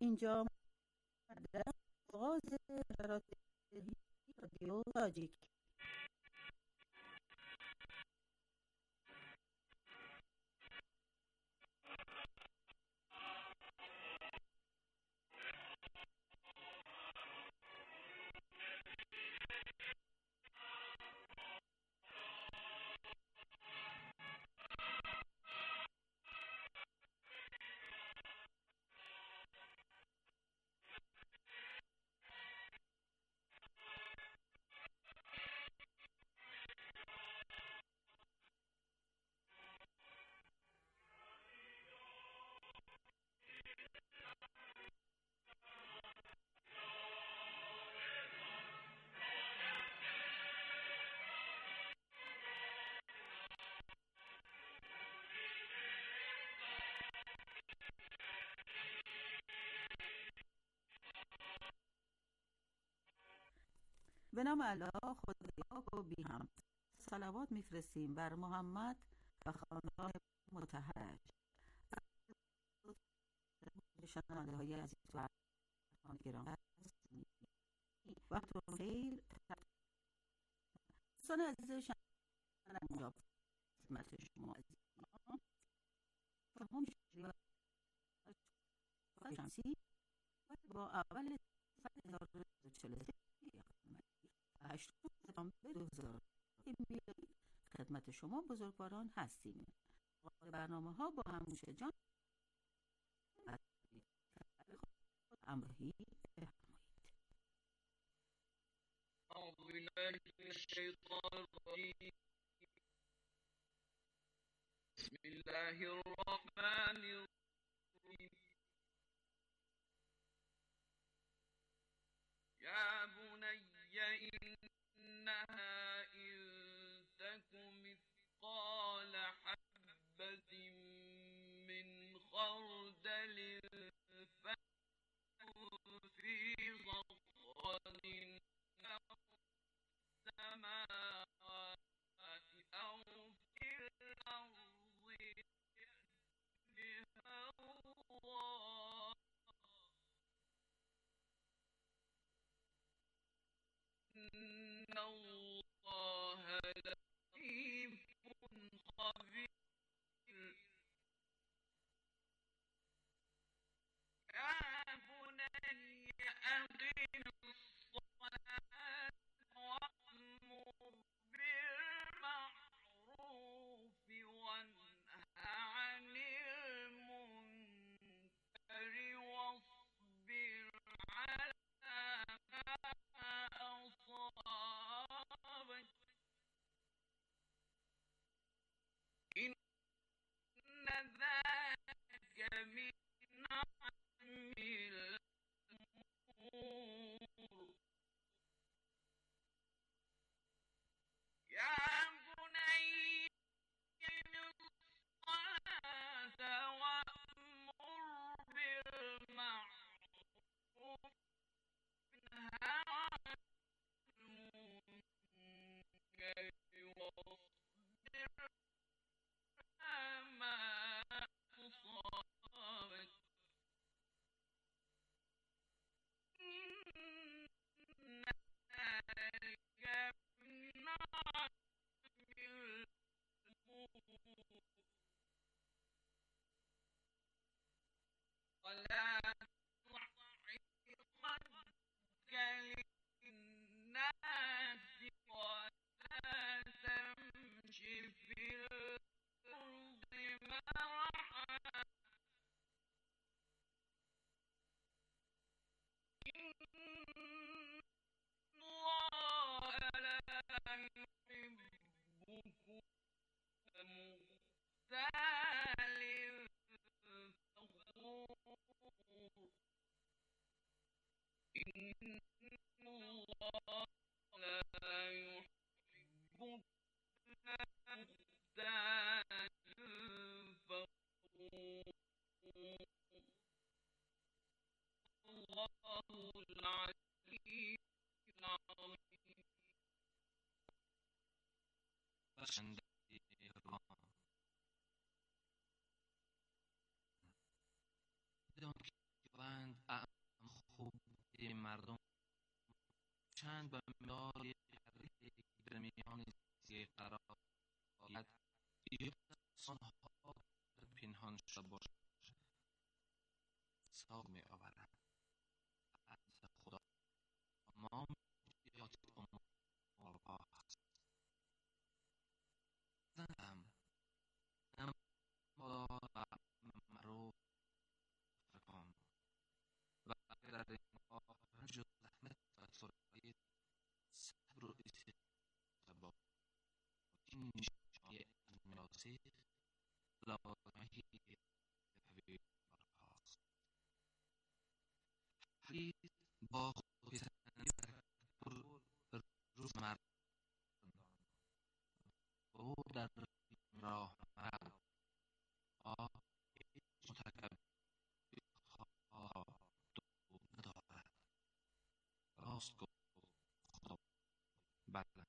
اینجا در آغاز نشرات رادیو تاجیک. به نام الله خدای و بی هم صلوات میفرستیم بر محمد و خاندان مطهرش. شنونده های عزیز و گرامی وقتتون خیر. دوستان عزیز شنونده خدمت شما عزیزان شما میشید شمسی با اول سال 1943 8 سپتامبر 2000 میلادی خدمت شما بزرگواران هستیم. برنامه ها با هموش جان همراهی بفرمایید. أعوذ بالله من الشيطان الرجيم. بسم الله الرحمن الرحيم. يا بني إنها إن تك مثقال حبة من خردل فكن في صخرة أو السماوات أو في الأرض بها الله إن الله لطيف خبير. يا بني أقم الصلاة وأمر بالمعروف وانه عن المنكر واصبر على ما أصابك إن ذلك من عزم الأمور. يا بني أقم الصلاة وأمر بالمعروف وانه عن المنكر واصبر على ما أصابك إن ذلك من عزم الأمور. ولا تصعر خدك للناس ولا تمش في الأرض مرحا إن الله لا يحب كل مختال فخور. إن الله لا يحب كل مختال فخور. الله العلي العظيم. بخشنده بدان که خداوند مردم چند به مدار حریف در میان سیه قرار آید یا دستانها در پنهان شده باشد ساق می آورند از خدا تمام جهات امور است زنم نمادار و معروف فرکان و اگر در این کار جز زحمت و سرعت صبر و استقامت با این نشانه از مناسب لازمه طبیعی است. حدیث با خودپسندی بر روز مردان او در راه مرد هیچ متکبر خواه دو ندارد راست گفت خدا بلند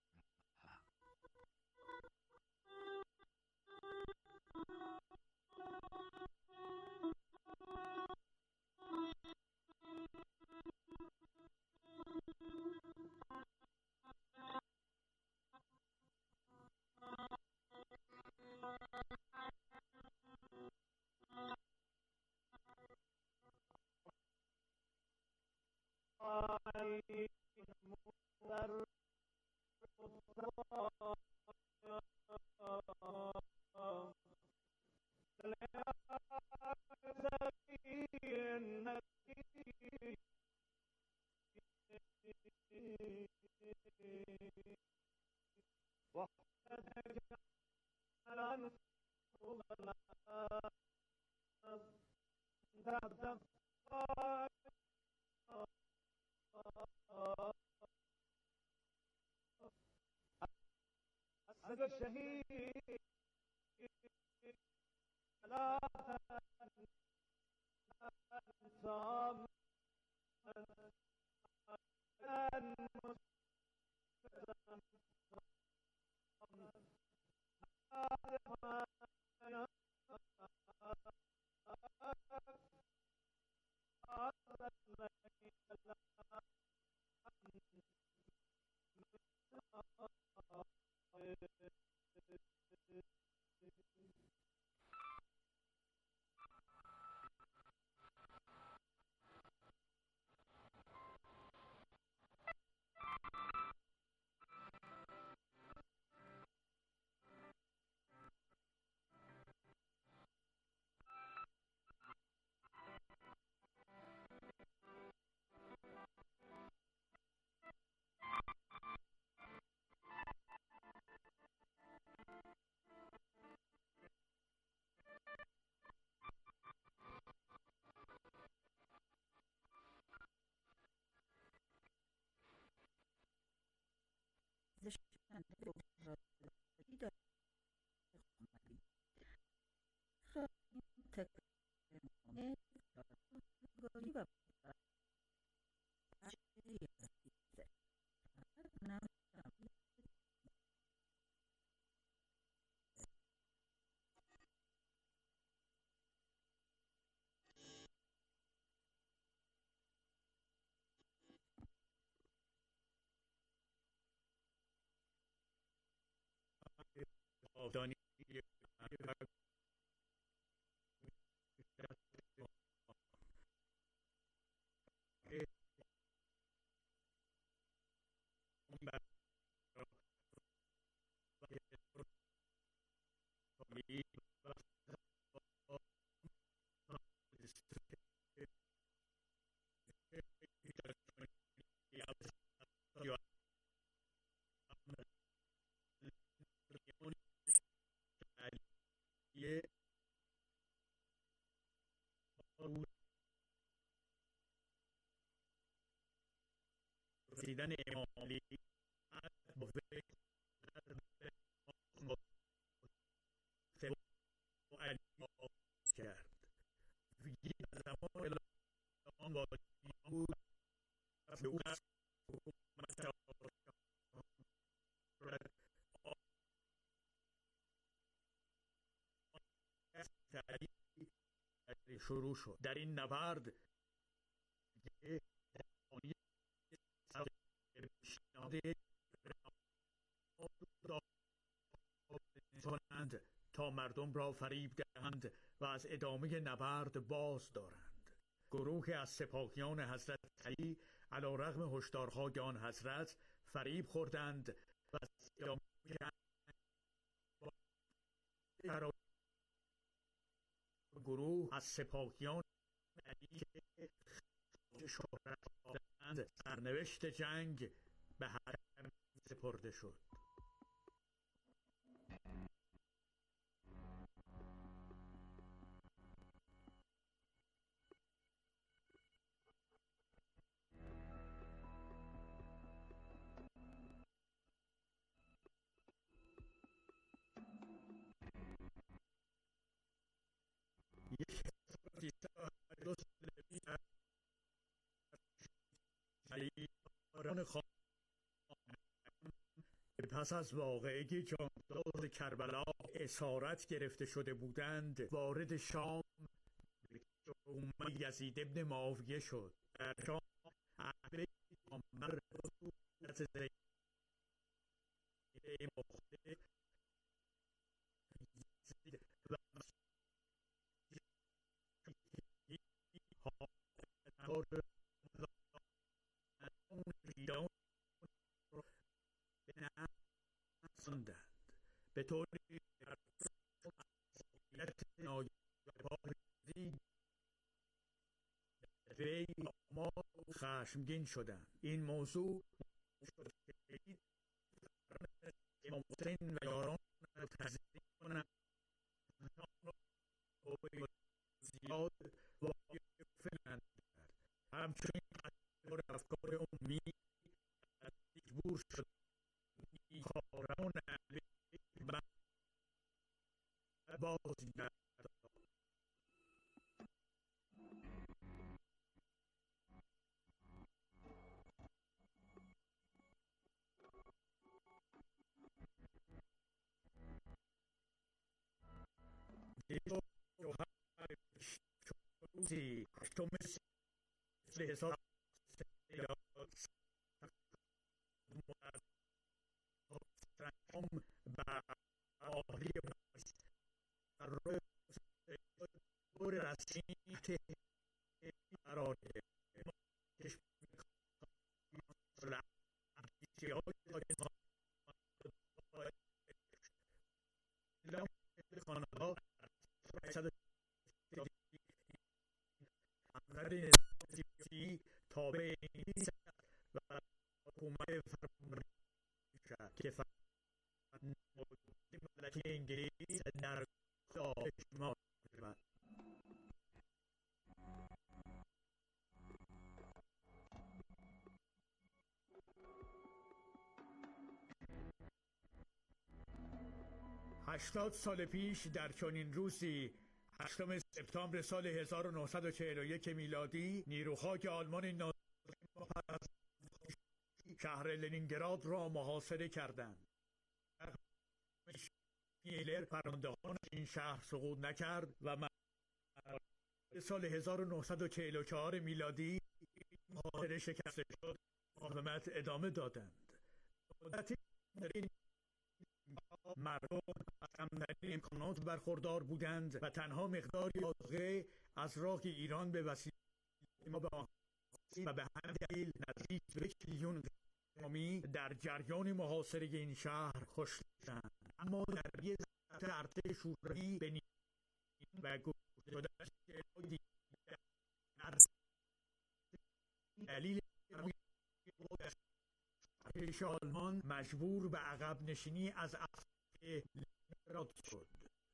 آفدانی رسیدن امام علی با فکر و علی آغاز کرد. ویژه در زمان آن واجبی بود به او قصد حکومت شروع شد. در این نبرد کنند تا مردم را فریب دهند و از ادامه نبرد باز دارند. گروهی از سپاهیان حضرت علی علی رغم هشدارهای آن حضرت فریب خوردند و از ادامه گروه از سپاهیان علی که شهرت دادند سرنوشت جنگ به حرم سپرده شد. پس از واقعه جانگداز کربلا اسارت گرفته شده بودند وارد شام به یزید ابن معاویه شد. در شام اهل پیامبر رسولت زیده مختلف و به طوری وی ما خشمگین شدند. این موضوع امام حسین و یاران را تذکیر کنند زیاد واقع فلند همچنین افکار عمومی مجبور شد کاران بازی کرد. روزی هشتم سال 1000 به آهلی رسمی قرار خانه‌ها تابع نیست و حکومت فرمانده که ملت انگلیس در شمار شود. هشتاد سال پیش در چنین روزی 8 سپتامبر سال 1941 میلادی نیروهای آلمان نازی شهر لنینگراد را محاصره کردند. هیتلر فرماندهان این شهر سقوط نکرد و سال 1944 میلادی محاصره شکسته شد. مقاومت ادامه دادند. مدتی مردم از کمترین امکانات برخوردار بودند و تنها مقداری آزغه از راه ایران به وسیله ما به آنها و به همین دلیل نزدیک به 1 میلیون اسلامی در جریان محاصره این شهر کشته شدند. اما در یک ارتش شوروی به و گشته شدن دلیل ارتش آلمان مجبور به عقب نشینی از لنینگراد شد.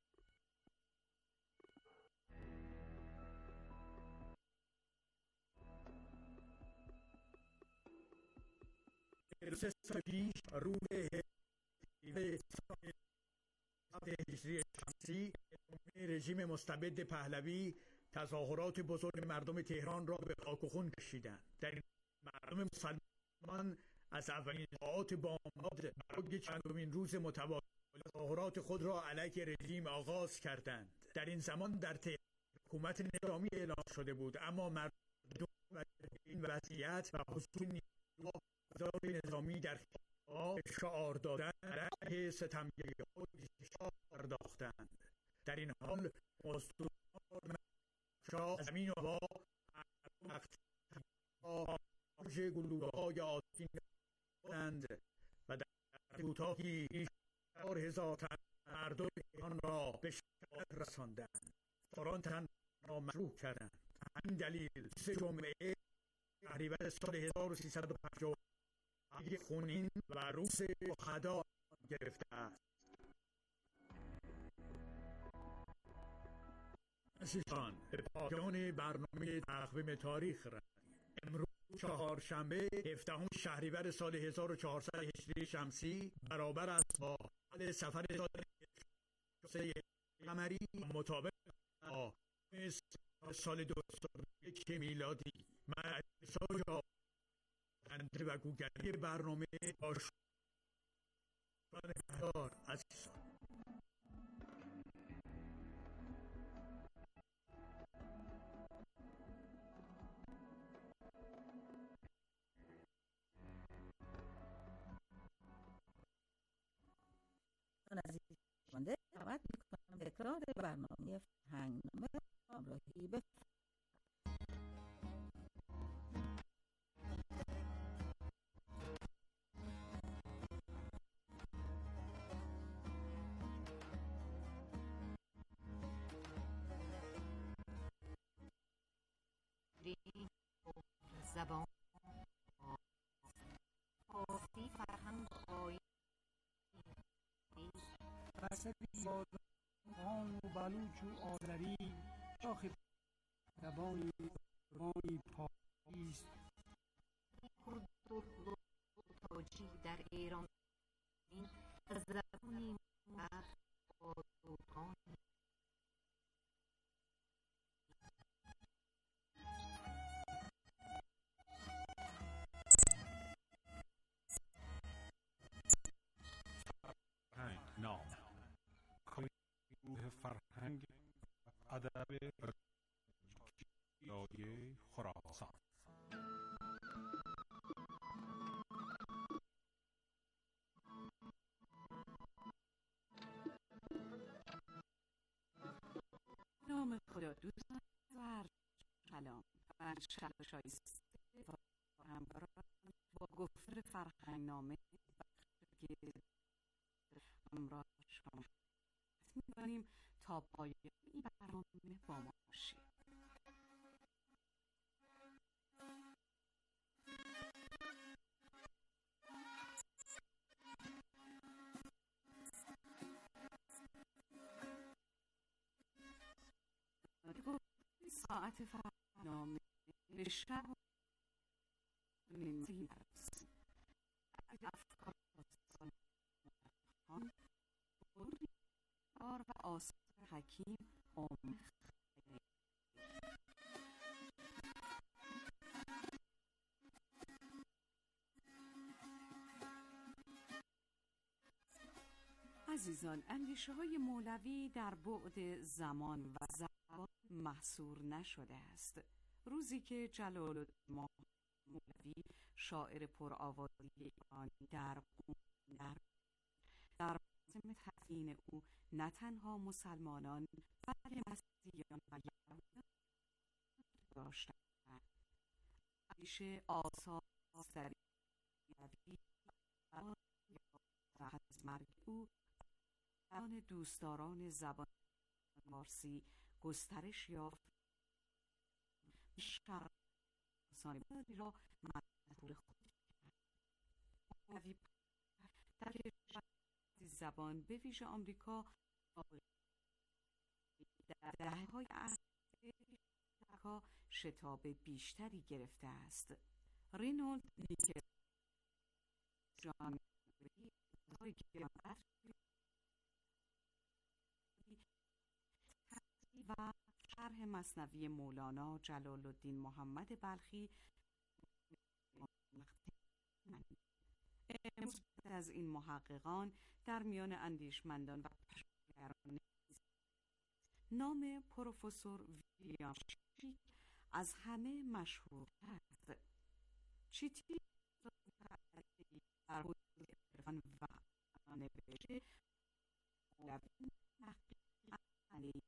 سه سال پیش روز هجری شمسی رژیم مستبد پهلوی تظاهرات بزرگ مردم تهران را به خاک و خون کشیدند. در این مردم مسلمان از اولین ساعات بامداد برای چندمین روز متوالی تظاهرات خود را علیه رژیم آغاز کردند. در این زمان در تهران حکومت نظامی اعلام شده بود، اما مردم این وضعیت و حضور نیروها فضای نظامی در شعار دادن علیه ستمگری شاه پرداختند. در این حال مستوار شاه زمین و با آرژ گلوله‌های آتشین بودند و در کوتاهی 4,000 تن مردم ایران را به شهادت رساندند. سران تن را مجروح کردند. همین دلیل 3 جمعه شهریور سال 1350 خونین و روز شهدا گرفته است. عزیزان، به پایان برنامه تقویم تاریخ رسیدیم. امروز چهارشنبه 17 شهریور سال 1400 هجری شمسی برابر است با سفر سال قمری مطابق با سال 2001 میلادی. من اجازه و گوگلی برنامه باش عزیزان. عزیز شنونده، دعوت می‌کنم به تکرار برنامه فرهنگنامه همراهی به زبان فارسی فرهنگ آیین بسری بازان و بلوچ و آذری شاخ زبانی پاکیست. کرد و تاجی در ایران از زبانی آزوکان نام کوه فرهنگ ادب جای خراسان. نام خدا. دوستان سلام، من شهر شایسته و همراه با گفتار فرهنگنامه که همراه شما می‌کنیم تا پایان این برنامه با ما باشید. ساعت فرهنگنامه به شب نزدیک است. افکار داستان و آثار حکیم عزیزان، اندیشه‌های مولوی در بعد زمان و زبان محصور نشده است. روزی که جلال‌الدین مولوی شاعر پرآوازه ایرانی در مراسم تدفین او نه تنها مسلمانان بلکه مسیحیان و یهودیان داشتند. اندیشه آثار مولوی از مرگ او میان دوستداران زبان فارسی گسترش یافت. شرق سانی را مشهور خود کرد. در کشور زبان به ویژه آمریکا در دهه‌های اخیر شتاب بیشتری گرفته است. رینولد نیکل جان و شرح مثنوی مولانا جلال‌الدین محمد بلخی امروز از این محققان در میان اندیشمندان و پژوهشگران نام پروفسور ویلیام چیک از همه مشهور است. چیک در حدود عرفان و نوشته مولوی تحقیق علیه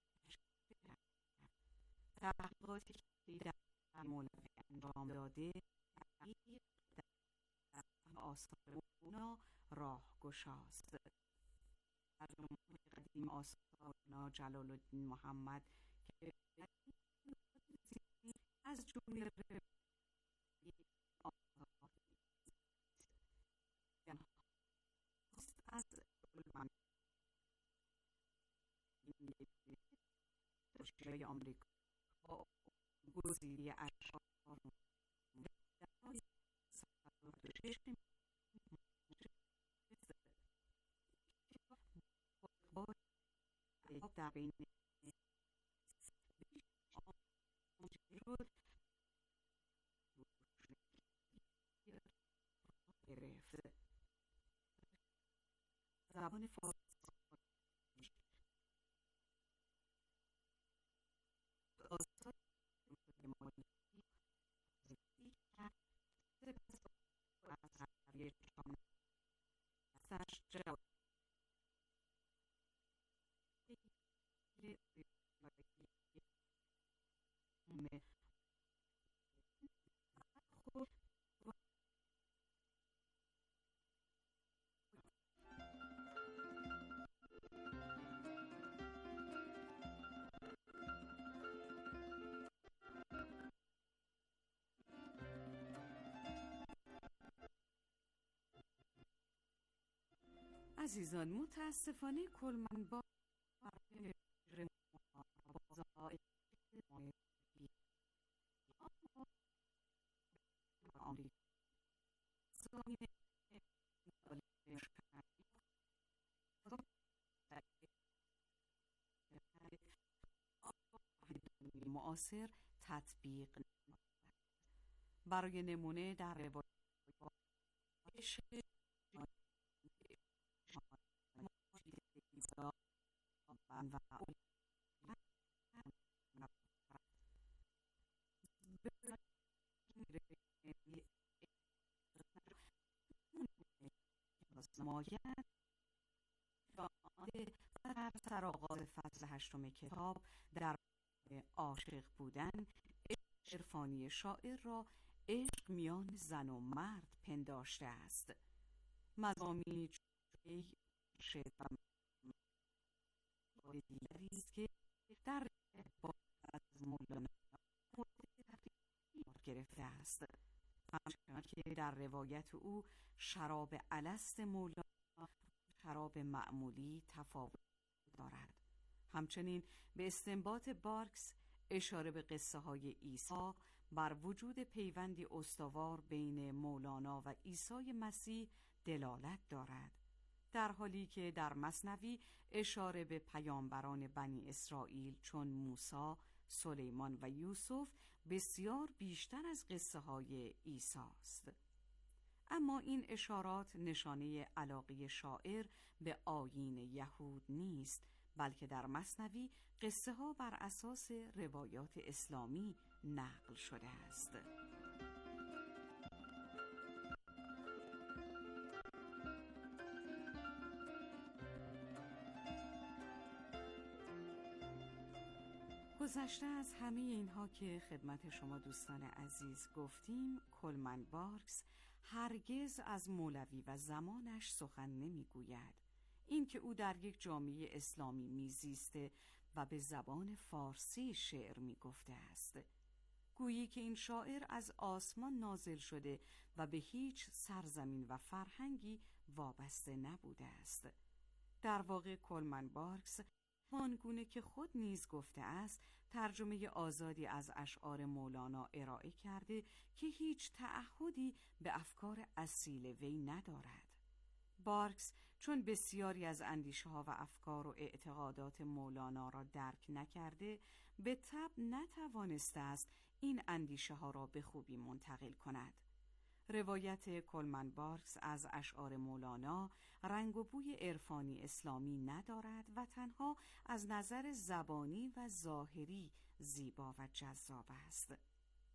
تحقیقاتی که در مولوی انجام داده تحقیق در آثار مولانا راهگشاست. ترجمه قدیم آثار مولانا جلال الدین محمد که از جمله از جای آمریکا گزیری اشعار در بین گرفت. زبان فارسی آثار مولوی از حرفی سرش جواب عزیزان، متاسفانه کلمنبار معاصر تطبیق برای نمونه در روایت در سرآغاز فصل 8 کتاب در عاشق بودن عرفانی شاعر را عشق میان زن و مرد پنداشته است. مضامینی چون شعر و دیگری است که در از مولانا گرفته است، همچنان که در روایت او شراب الست مولانا شراب معمولی تفاوت دارد. همچنین به استنباط بارکس اشاره به قصه های عیسی بر وجود پیوندی استوار بین مولانا و عیسی مسیح دلالت دارد، در حالی که در مثنوی اشاره به پیامبران بنی اسرائیل چون موسی، سلیمان و یوسف بسیار بیشتر از قصه های عیسی است. اما این اشارات نشانه علاقه شاعر به آیین یهود نیست، بلکه در مثنوی قصه ها بر اساس روایات اسلامی نقل شده است. گذشته از همه اینها که خدمت شما دوستان عزیز گفتیم، کلمن بارکس هرگز از مولوی و زمانش سخن نمیگوید. این که او در یک جامعه اسلامی میزیسته و به زبان فارسی شعر میگفته است، گویی که این شاعر از آسمان نازل شده و به هیچ سرزمین و فرهنگی وابسته نبوده است. در واقع کلمن بارکس آنگونه که خود نیز گفته است ترجمه آزادی از اشعار مولانا ارائه کرده که هیچ تعهدی به افکار اصیل وی ندارد. بارکس چون بسیاری از اندیشه ها و افکار و اعتقادات مولانا را درک نکرده، به طبع نتوانسته است این اندیشه ها را به خوبی منتقل کند. روایت کلمن بارکس از اشعار مولانا رنگ و بوی عرفانی اسلامی ندارد و تنها از نظر زبانی و ظاهری زیبا و جذاب است.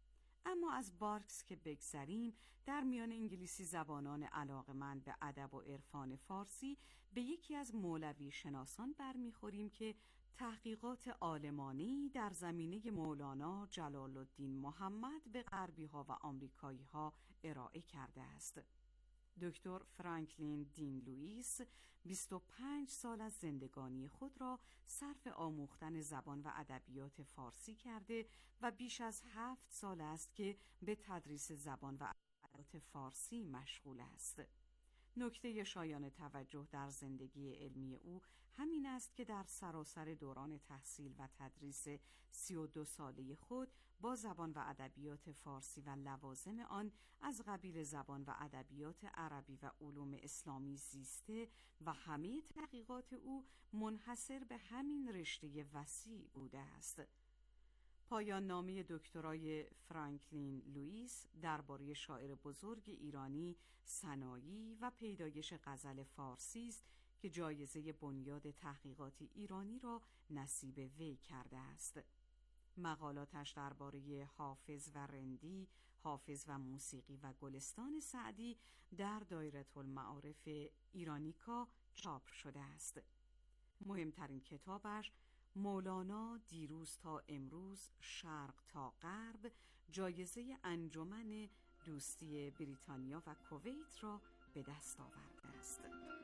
اما از بارکس که بگذریم، در میان انگلیسی زبانان علاقه‌مند به ادب و عرفان فارسی به یکی از مولوی شناسان برمیخوریم که تحقیقات عالمانه‌ای در زمینه مولانا جلال الدین محمد به غربی‌ها و آمریکایی‌ها ارائه کرده است. دکتر فرانکلین دین لوئیس 25 سال از زندگانی خود را صرف آموختن زبان و ادبیات فارسی کرده و بیش از 7 سال است که به تدریس زبان و ادبیات فارسی مشغول است. نکته شایان توجه در زندگی علمی او همین است که در سراسر دوران تحصیل و تدریس 32 ساله خود با زبان و ادبیات فارسی و لوازم آن از قبیل زبان و ادبیات عربی و علوم اسلامی زیسته و همه تحقیقات او منحصر به همین رشته وسیع بوده است. پایان نامه دکترای فرانکلین لوئیس درباره شاعر بزرگ ایرانی سنایی و پیدایش غزل فارسی است که جایزه بنیاد تحقیقات ایرانی را نصیب وی کرده است. مقالاتش درباره حافظ و رندی، حافظ و موسیقی و گلستان سعدی در دایره المعارف ایرانیکا چاپ شده است. مهمترین کتابش مولانا دیروز تا امروز، شرق تا غرب، جایزه انجمن دوستی بریتانیا و کویت را به دست آورده است.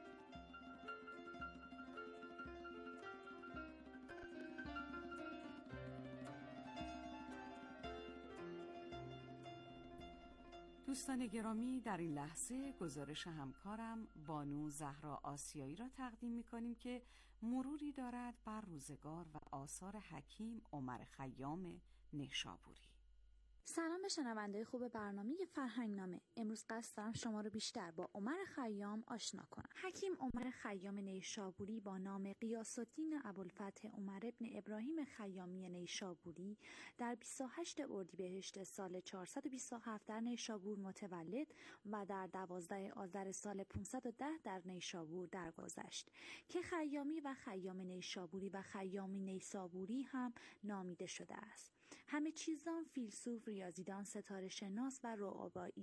دوستان گرامی، در این لحظه گزارش همکارم بانو زهرا آسیایی را تقدیم می‌کنیم که مروری دارد بر روزگار و آثار حکیم عمر خیام نیشابوری. سلام به شنونده خوب برنامه فرهنگنامه. امروز قصد دارم شما رو بیشتر با عمر خیام آشنا کنم. حکیم عمر خیام نیشابوری با نام غیاث الدین ابوالفتح عمر ابن ابراهیم خیامی نیشابوری در 28 اردیبهشت سال 427 در نیشابور متولد و در 12 آذر سال 510 در نیشابور درگذشت که خیامی و خیام نیشابوری و خیامی نیسابوری هم نامیده شده است. همه چیزان، فیلسوف، ریاضیدان، ستاره شناس و روایی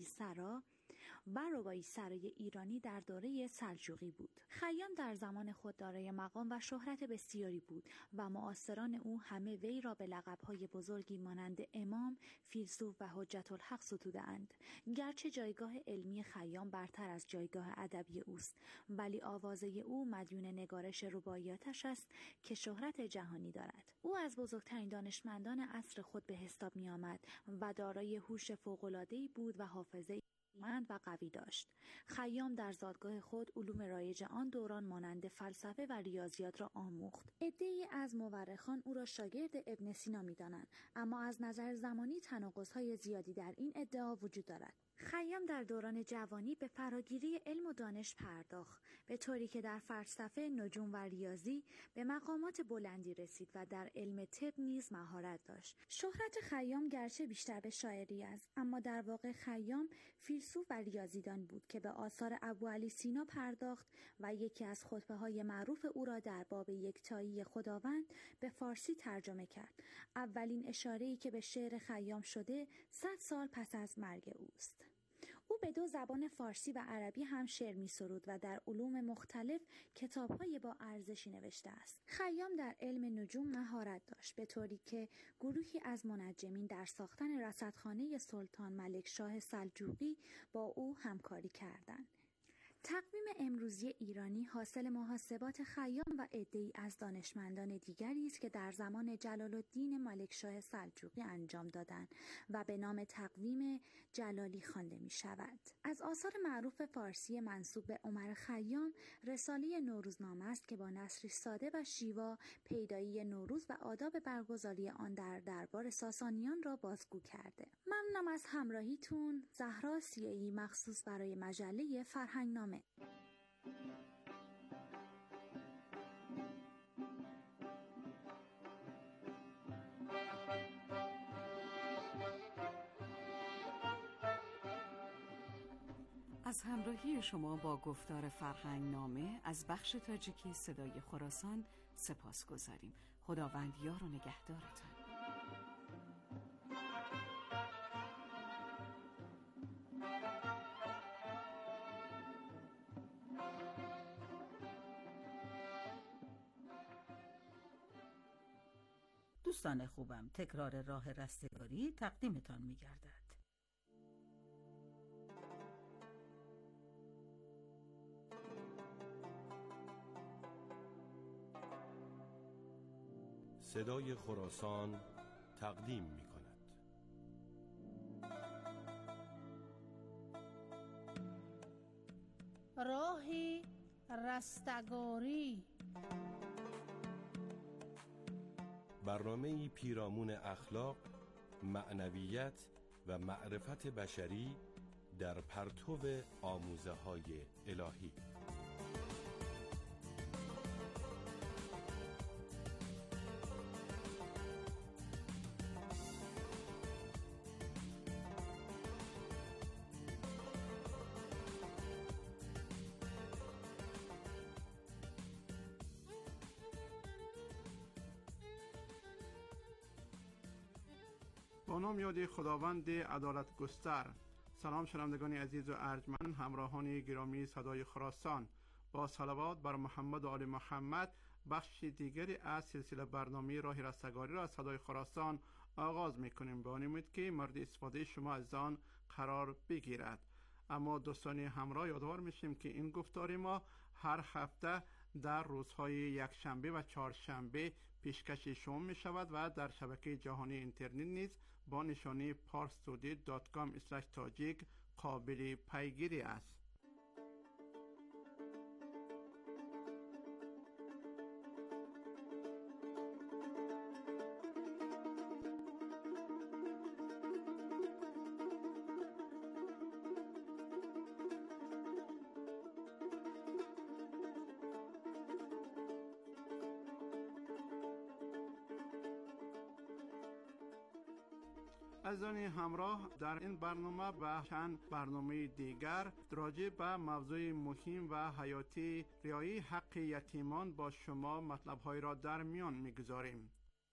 سرای ایرانی در دوره سلجوقی بود. خیام در زمان خود دارای مقام و شهرت بسیاری بود و معاصران او همه وی را به لقب‌های بزرگی مانند امام، فیلسوف و حجت الحق ستوده‌اند. گرچه جایگاه علمی خیام برتر از جایگاه ادبی اوست، ولی آوازه او مدیون نگارش رباعیاتش است که شهرت جهانی دارد. او از بزرگترین دانشمندان عصر خود به حساب می آمد و دارای هوش فوق‌العاده‌ای بود و حافظه مند و قوی داشت. خیام در زادگاه خود علوم رایج آن دوران مانند فلسفه و ریاضیات را آموخت. عده‌ای از مورخان او را شاگرد ابن سینا می‌دانند، اما از نظر زمانی تناقض‌های زیادی در این ادعا وجود دارد. خیام در دوران جوانی به فراگیری علم و دانش پرداخت، به طوری که در فلسفه، نجوم و ریاضی به مقامات بلندی رسید و در علم طب نیز مهارت داشت. شهرت خیام گرچه بیشتر به شاعری است، اما در واقع خیام فیلسوف و ریاضیدان بود که به آثار ابوعلی سینا پرداخت و یکی از خطبه‌های معروف او را در باب یکتایی خداوند به فارسی ترجمه کرد. اولین اشاره‌ای که به شعر خیام شده 100 سال پس از مرگ اوست. او به 2 زبان فارسی و عربی هم شعر می سرود و در علوم مختلف کتاب‌های با ارزشی نوشته است. خیام در علم نجوم مهارت داشت، به طوری که گروهی از منجمین در ساختن رصدخانه سلطان ملک شاه سلجوقی با او همکاری کردند. تقویم امروزی ایرانی حاصل محاسبات خیام و عده‌ای از دانشمندان دیگری است که در زمان جلال الدین ملکشاه سلجوقی انجام دادند و به نام تقویم جلالی خوانده می شود. از آثار معروف فارسی منسوب به عمر خیام رساله نوروزنامه است که با نثری ساده و شیوا پیدایی نوروز و آداب برگزاری آن در دربار ساسانیان را بازگو کرده. ممنونم از همراهیتون. زهرا آسیایی، مخصوص برای مجله فرهنگنامه. از همراهی شما با گفتار فرهنگنامه از بخش تاجیکی صدای خراسان سپاسگزاریم. خداوند یار و نگهدارتان. دوستان خوبم، تکرار راه رستگاری تقدیمتان می‌گردد. صدای خراسان تقدیم می‌کند. راه رستگاری، برنامه‌ای پیرامون اخلاق، معنویت و معرفت بشری در پرتو آموزه‌های الهی. با نام یاد خداوند عدالت گستر. سلام شنوندگان عزیز و ارجمند، همراهان گرامی صدای خراسان، با صلوات بر محمد و آل محمد بخش دیگری از سلسله برنامه راه رستگاری را از صدای خراسان آغاز میکنیم. با امید که مورد استفاده شما از آن قرار بگیرد. اما دوستان همراه، یادآور میشیم که این گفتار ما هر هفته در روزهای یکشنبه و چهارشنبه پیشکش شما می شود و در شبکه جهانی اینترنت نیز با نشانی parstoday.com/tajik قابل پیگیری است. عزیزان همراه، در این برنامه و چند برنامه دیگر راجع به موضوع مهم و حیاتی رعایت حق یتیمان با شما مطلب‌های را در میان می‌گذاریم.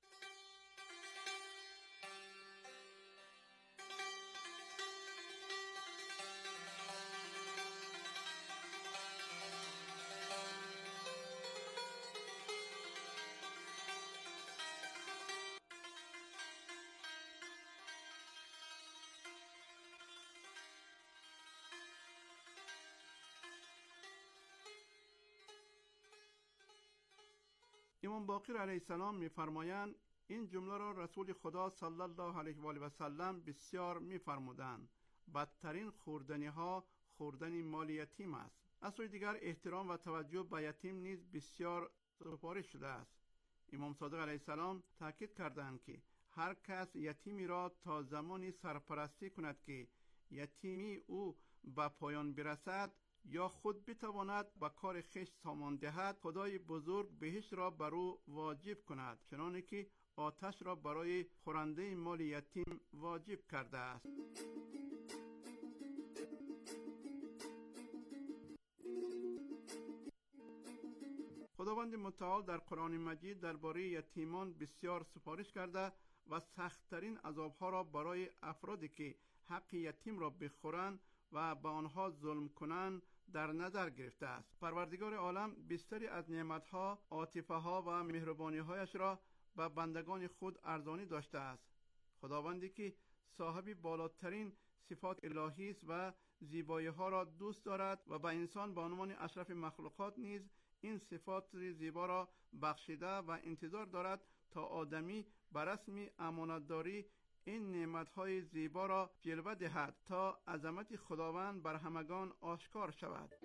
امام باقر علیه السلام می‌فرمایند این جمله را رسول خدا صلی الله علیه و آله و سلم بسیار می‌فرمودند: بدترین خوردنی‌ها خوردن مال یتیم است. از سوی دیگر احترام و توجه به یتیم نیز بسیار سپارش شده است. امام صادق علیه السلام تاکید کردند که هر کس یتیمی را تا زمانی سرپرستی کند که یتیمی او به پایان برسد یا خود بتواند به کار خویش سامان دهد، خدای بزرگ بهشت را بر او واجب کند، چنانه که آتش را برای خورنده مال یتیم واجب کرده است. خداوند متعال در قرآن مجید درباره یتیمان بسیار سفارش کرده و سخت‌ترین عذاب‌ها را برای افرادی که حق یتیم را بخورند و به آنها ظلم کنند در نظر گرفته است. پروردگار عالم بسیاری از نعمت‌ها، عاطفه‌ها و مهربانی‌هایش را به بندگان خود ارزانی داشته است. خداوندی که صاحب بالاترین صفات الهی است و زیبایی‌ها را دوست دارد و به انسان به عنوان اشرف مخلوقات نیز این صفات زیبا را بخشیده و انتظار دارد تا آدمی بر رسم امانتداری این نعمت‌های زیبا را جلوه دهد تا عظمت خداوند بر همگان آشکار شود.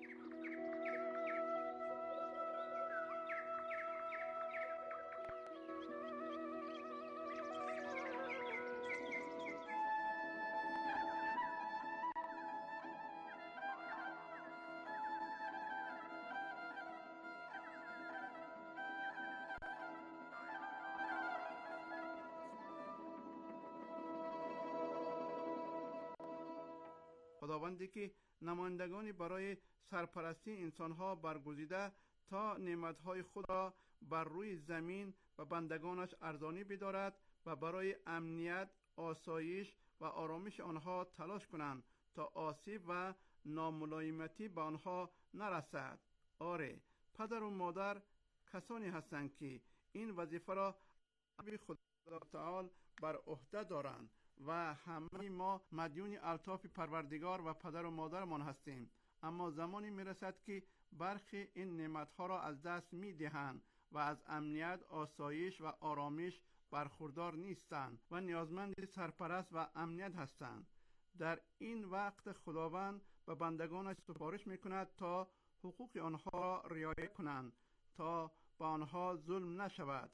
خداوندی که نمایندگانی برای سرپرستی انسانها برگزیده تا نعمتهای خود را بر روی زمین و بندگانش ارزانی بدارد و برای امنیت، آسایش و آرامش آنها تلاش کنند تا آسیب و ناملایمتی به آنها نرسد. آره، پدر و مادر کسانی هستند که این وظیفه را خدا تعالی بر عهده دارند و همه ما مدیون الطاف پروردگار و پدر و مادرمان هستیم. اما زمانی میرسد که برخی این نعمتها را از دست میدهند و از امنیت، آسایش و آرامش برخوردار نیستند و نیازمند سرپرست و امنیت هستند. در این وقت خداوند به بندگانش سفارش میکند تا حقوق آنها را رعایت کنند تا به آنها ظلم نشود.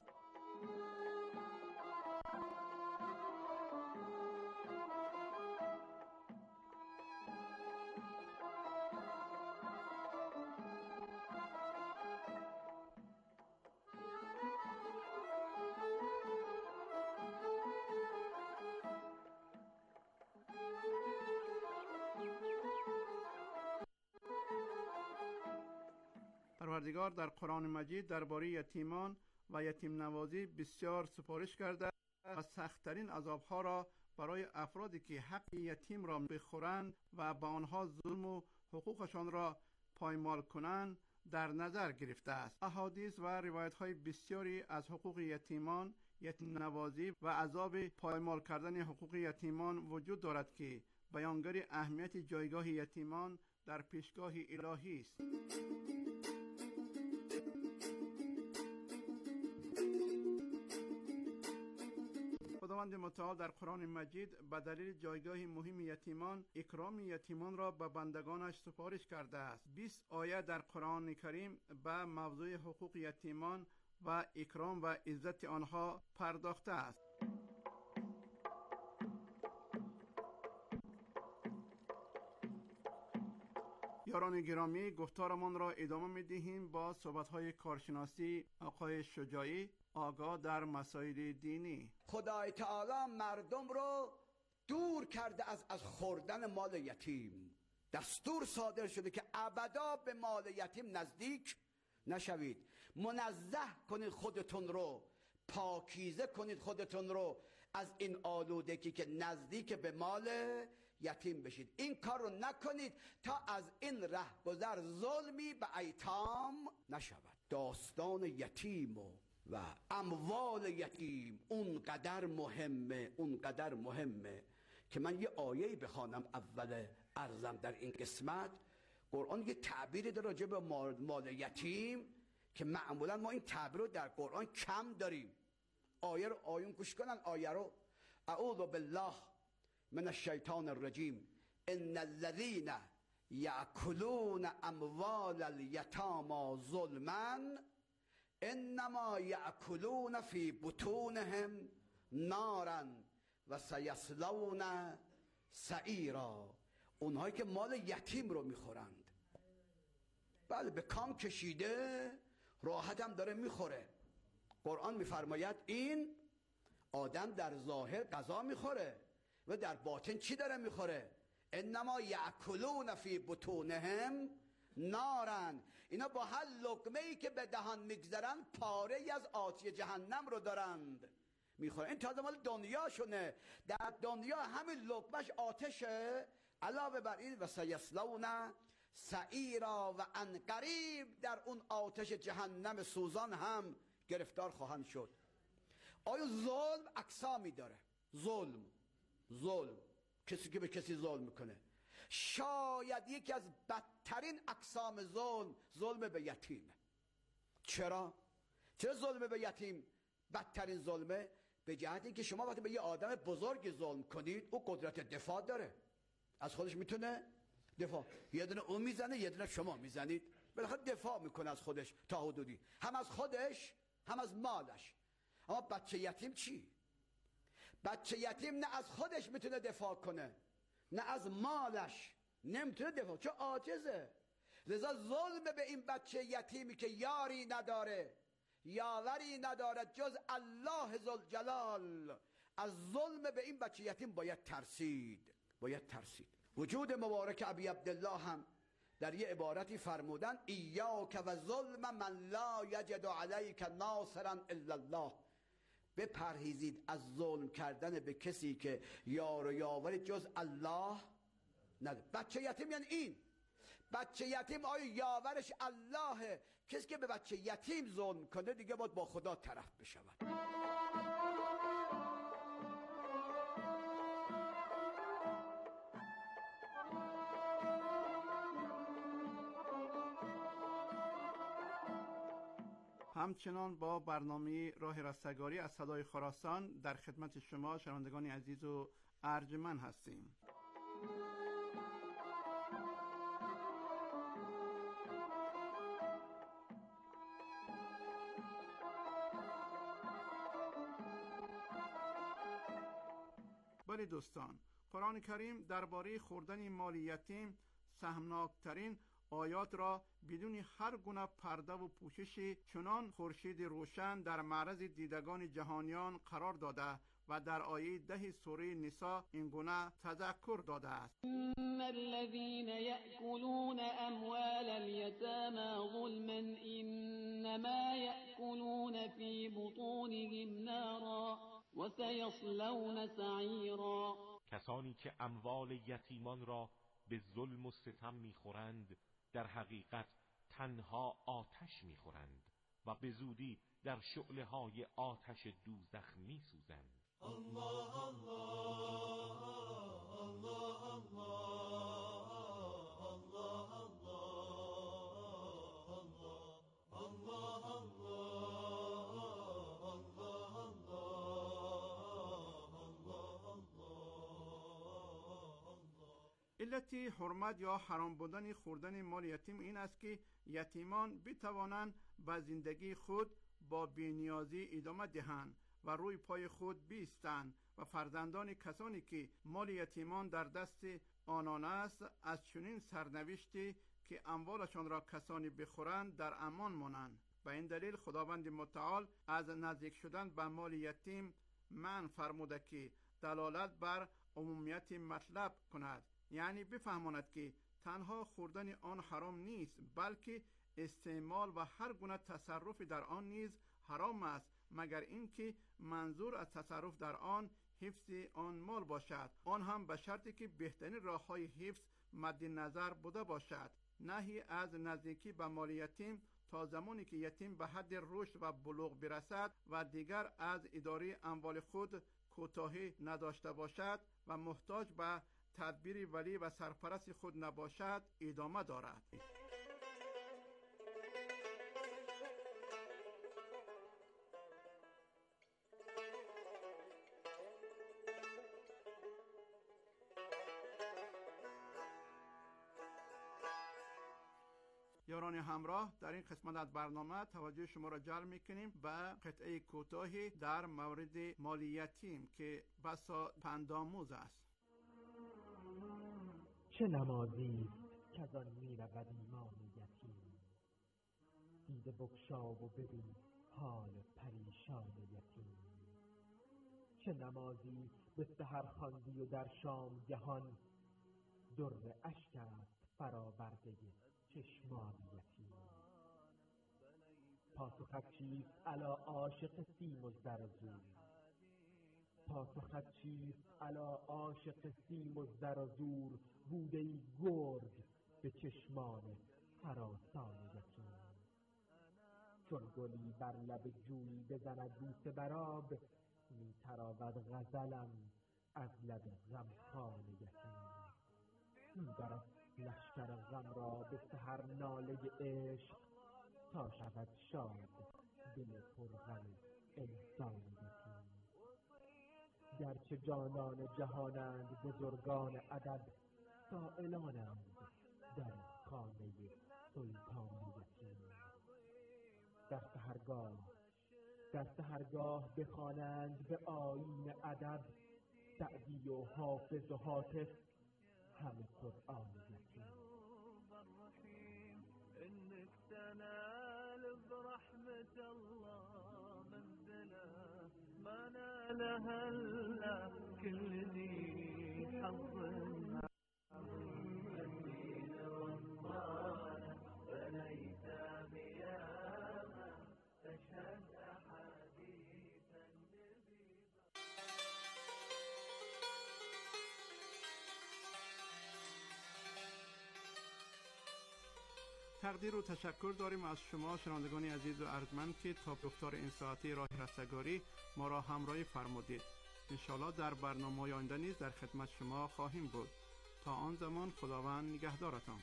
پروردگار در قرآن مجید درباره یتیمان و یتیم نوازی بسیار سفارش کرده و سخت‌ترین عذاب‌ها را برای افرادی که حق یتیم را بخورند و با آنها ظلم و حقوقشان را پایمال کنند در نظر گرفته است. احادیث و روایت‌های بسیاری از حقوق یتیمان، یتیم نوازی و عذاب پایمال کردن حقوق یتیمان وجود دارد که بیانگر اهمیت جایگاه یتیمان در پیشگاه الهی است. خداوند متعال در قرآن مجید به دلیل جایگاه مهم یتیمان، اکرام یتیمان را به بندگانش سفارش کرده است. 20 آیه در قرآن کریم به موضوع حقوق یتیمان و اکرام و عزت آنها پرداخته است. یاران گرامی، گفتارمان را ادامه می‌دهیم با صحبت‌های کارشناسی آقای شجاعی، آگاه در مسائل دینی. خدای تعالی مردم رو دور کرده از خوردن مال یتیم. دستور صادر شده که ابدا به مال یتیم نزدیک نشوید. منزه کنید خودتون رو، پاکیزه کنید خودتون رو از این آلودگی که نزدیک به مال یتیم بشید. این کار رو نکنید تا از این رهگذر ظلمی به ایتام نشود. داستان یتیم و اموال یتیم اونقدر مهمه که من یه آیه‌ای بخوانم اول عرضم در این قسمت. قرآن یه تعبیری داره راجع به مال یتیم که معمولا ما این تعبیر رو در قرآن کم داریم. آیون گوش کنن آیه رو. اعوذ بالله من الشیطان الرجیم ان الذين یأکلون اموال الیتامی ظلما انما یأکلون فی بطونهم نارا و سیصلون سعیرا. اونهایی که مال یتیم رو میخورند، بله به کام کشیده راحت هم داره میخوره. قرآن میفرماید این آدم در ظاهر غذا میخوره و در باطن چی داره میخوره؟ انما یأکلون فی بطونهم نارن. اینا با هر لقمه‌ای که به دهان میگذارن پاره ای از آتش جهنم رو دارند میخورن. این تازه مال دنیاشونه. در دنیا همین لقمهش آتشه، علاوه بر این و سیصلون سعیرا و ان قریب در اون آتش جهنم سوزان هم گرفتار خواهند شد. آیا ظلم اقسامی داره؟ ظلم کسی که به کسی ظلم میکنه. شاید یکی از بدترین اقسام ظلم به یتیمه. چرا ظلم به یتیم بدترین ظلمه؟ به جهت اینکه شما وقتی به یه آدم بزرگ ظلم کنید او قدرت دفاع داره، از خودش میتونه دفاع، یه دونه اون میزنه یه دونه شما میزنید، بالاخره دفاع میکنه از خودش تا حدودی، هم از خودش هم از مالش. اما بچه یتیم چی؟ بچه یتیم نه از خودش میتونه دفاع کنه نه از مالش نمیتونه دفاع، چون عاجزه. لذا ظلم به این بچه یتیمی که یاری نداره، یاوری ندارد جز الله ذوالجلال، از ظلم به این بچه یتیم باید ترسید. وجود مبارک ابی عبدالله هم در یه عبارتی فرمودن ایاک و ظلم من لا یجد علیک ناصرا الا الله. بپرهیزید از ظلم کردن به کسی که یار و یاوری جز الله نداره. بچه یتیم یعنی این بچه یتیم آیا یاورش اللهه؟ کسی که به بچه یتیم ظلم کنه دیگه باید با خدا طرف بشود. همچنان با برنامه راه رستگاری از صدای خراسان در خدمت شما شنوندگان عزیز و ارجمند هستیم. بله دوستان، قرآن کریم درباره خوردن مال یتیم سهمناکترین آیات را بدون هر گونه پرده و پوششی چنان خورشید روشن در معرض دیدگان جهانیان قرار داده و در آیه 10 سوره نساء این گونه تذکر داده است: ان الذين يأكلون اموال اليتامى ظلما انما يأكلون في بطونهم نارا وسيصلون سعيرا. کسانی که اموال یتیمان را به ظلم و ستم میخورند در حقیقت تنها آتش میخورند و به زودی در شعله‌های آتش دوزخ میسوزند. الله الله الله الله الله علت حرمت یا حرام بودن خوردن مال یتیم این است که یتیمان بتوانند به زندگی خود با بی‌نیازی ادامه دهند و روی پای خود بایستند و فرزندان کسانی که مال یتیمان در دست آنان است از چنین سرنوشتی که اموالشان را کسانی بخورند در امان مانند. به این دلیل خداوند متعال از نزدیک شدن به مال یتیم منع فرموده که دلالت بر عمومیت مطلب کند، یعنی بفهماند که تنها خوردن آن حرام نیست بلکه استعمال و هر گونه تصرف در آن نیز حرام است، مگر اینکه منظور از تصرف در آن حفظ آن مال باشد، آن هم به شرطی که بهترین راه‌های حفظ مد نظر بوده باشد. نهی از نزدیکی به مال یتیم تا زمانی که یتیم به حد رشد و بلوغ برسد و دیگر از اداره اموال خود کوتاهی نداشته باشد و محتاج به تدبیر ولی و سرپرست خود نباشد ادامه دارد. یاران همراه، در این قسمت از برنامه توجه شما را جلب می‌کنیم به قطعه کوتاهی در مورد مال یتیم که بسا پندآموز است. چه نمازی که آن می‌رود ایمان یتیم، دیده بگشا و ببین حال پریشان یتیم. چه نمازی به سحر خواندی و در شامگهان در اشک است فراورده چشمان یتیم. پاسخت چیست الا عاشق سیم و زر و زور، پاسخت چیست الا عاشق سیم و زر و زور، بوده ای گرگ به چشمان هراسان یتیم. چون گلی بر لب جویی بزند بوسه بر آب، می تراود غزلم از لب غمخوان یتیم. می برد لشکر غم را به سحر ناله عشق، تا شود شاد دل پرغم انسان یتیم. گرچه جانان جهانند بزرگان ادب، سائلانند در خانه سلطان یتیم. در سحرگاه بخوانند به آیین ادب، سعدی و حافظ و هاتف همه قرآن یتیم. انك تنال برحمة الله منزلة ما نالها الا كل ذي حظ عظيم. رمضان بنيت بياما تشهد احاديث النبي. تقدیر و تشکر داریم از شما شنوندگان عزیز و ارجمند که تا گفتار این ساعتی راه رستگاری ما را همراهی فرمودید. انشالله در برنامه آینده نیز در خدمت شما خواهیم بود. تا آن زمان خداوند نگهدارتان.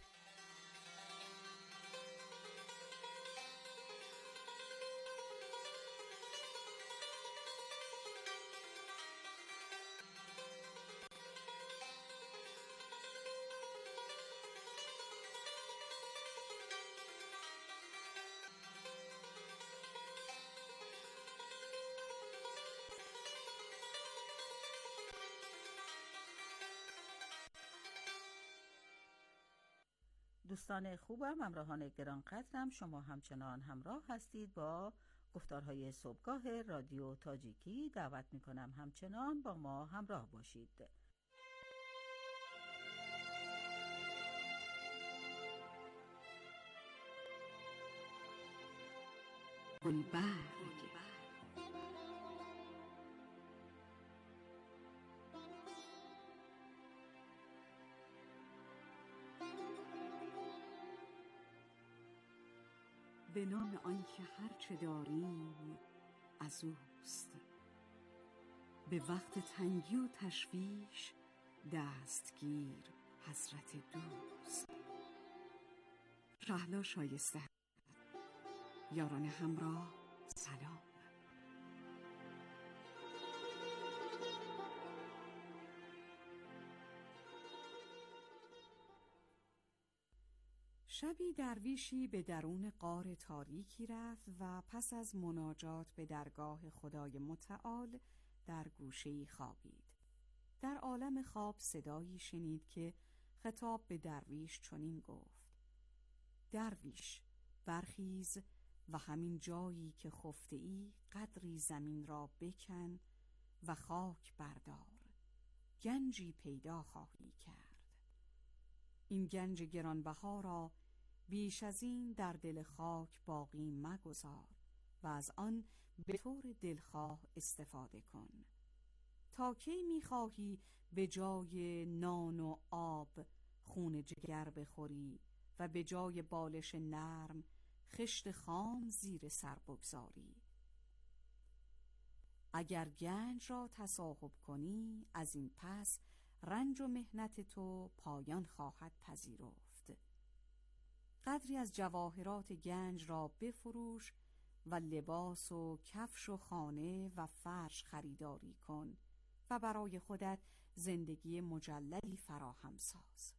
دوستان خوبم، همراهان گرانقدرم، شما همچنان همراه هستید با گفتارهای صبحگاه رادیو تاجیکی. دعوت میکنم همچنان با ما همراه باشید. گلبرگ به نام آنکه هرچه داریم از اوست، به وقت تنگی و تشویش دستگیر حضرت دوست. شهلا شایسته، یاران همراه سلام. شبی درویشی به درون غار تاریکی رفت و پس از مناجات به درگاه خدای متعال در گوشه‌ای خوابید. در عالم خواب صدایی شنید که خطاب به درویش چنین گفت: درویش، برخیز و همین جایی که خفته ای قدری زمین را بکن و خاک بردار، گنجی پیدا خواهی کرد. این گنج گرانبها را بیش از این در دل خاک باقی مگذار و از آن به طور دلخواه استفاده کن. تا کی می‌خواهی به جای نان و آب خون جگر بخوری و به جای بالش نرم خشت خام زیر سر بگذاری؟ اگر گنج را تصاحب کنی، از این پس رنج و محنت تو پایان خواهد پذیرفت. قدری از جواهرات گنج را بفروش و لباس و کفش و خانه و فرش خریداری کن و برای خودت زندگی مجللی فراهم ساز.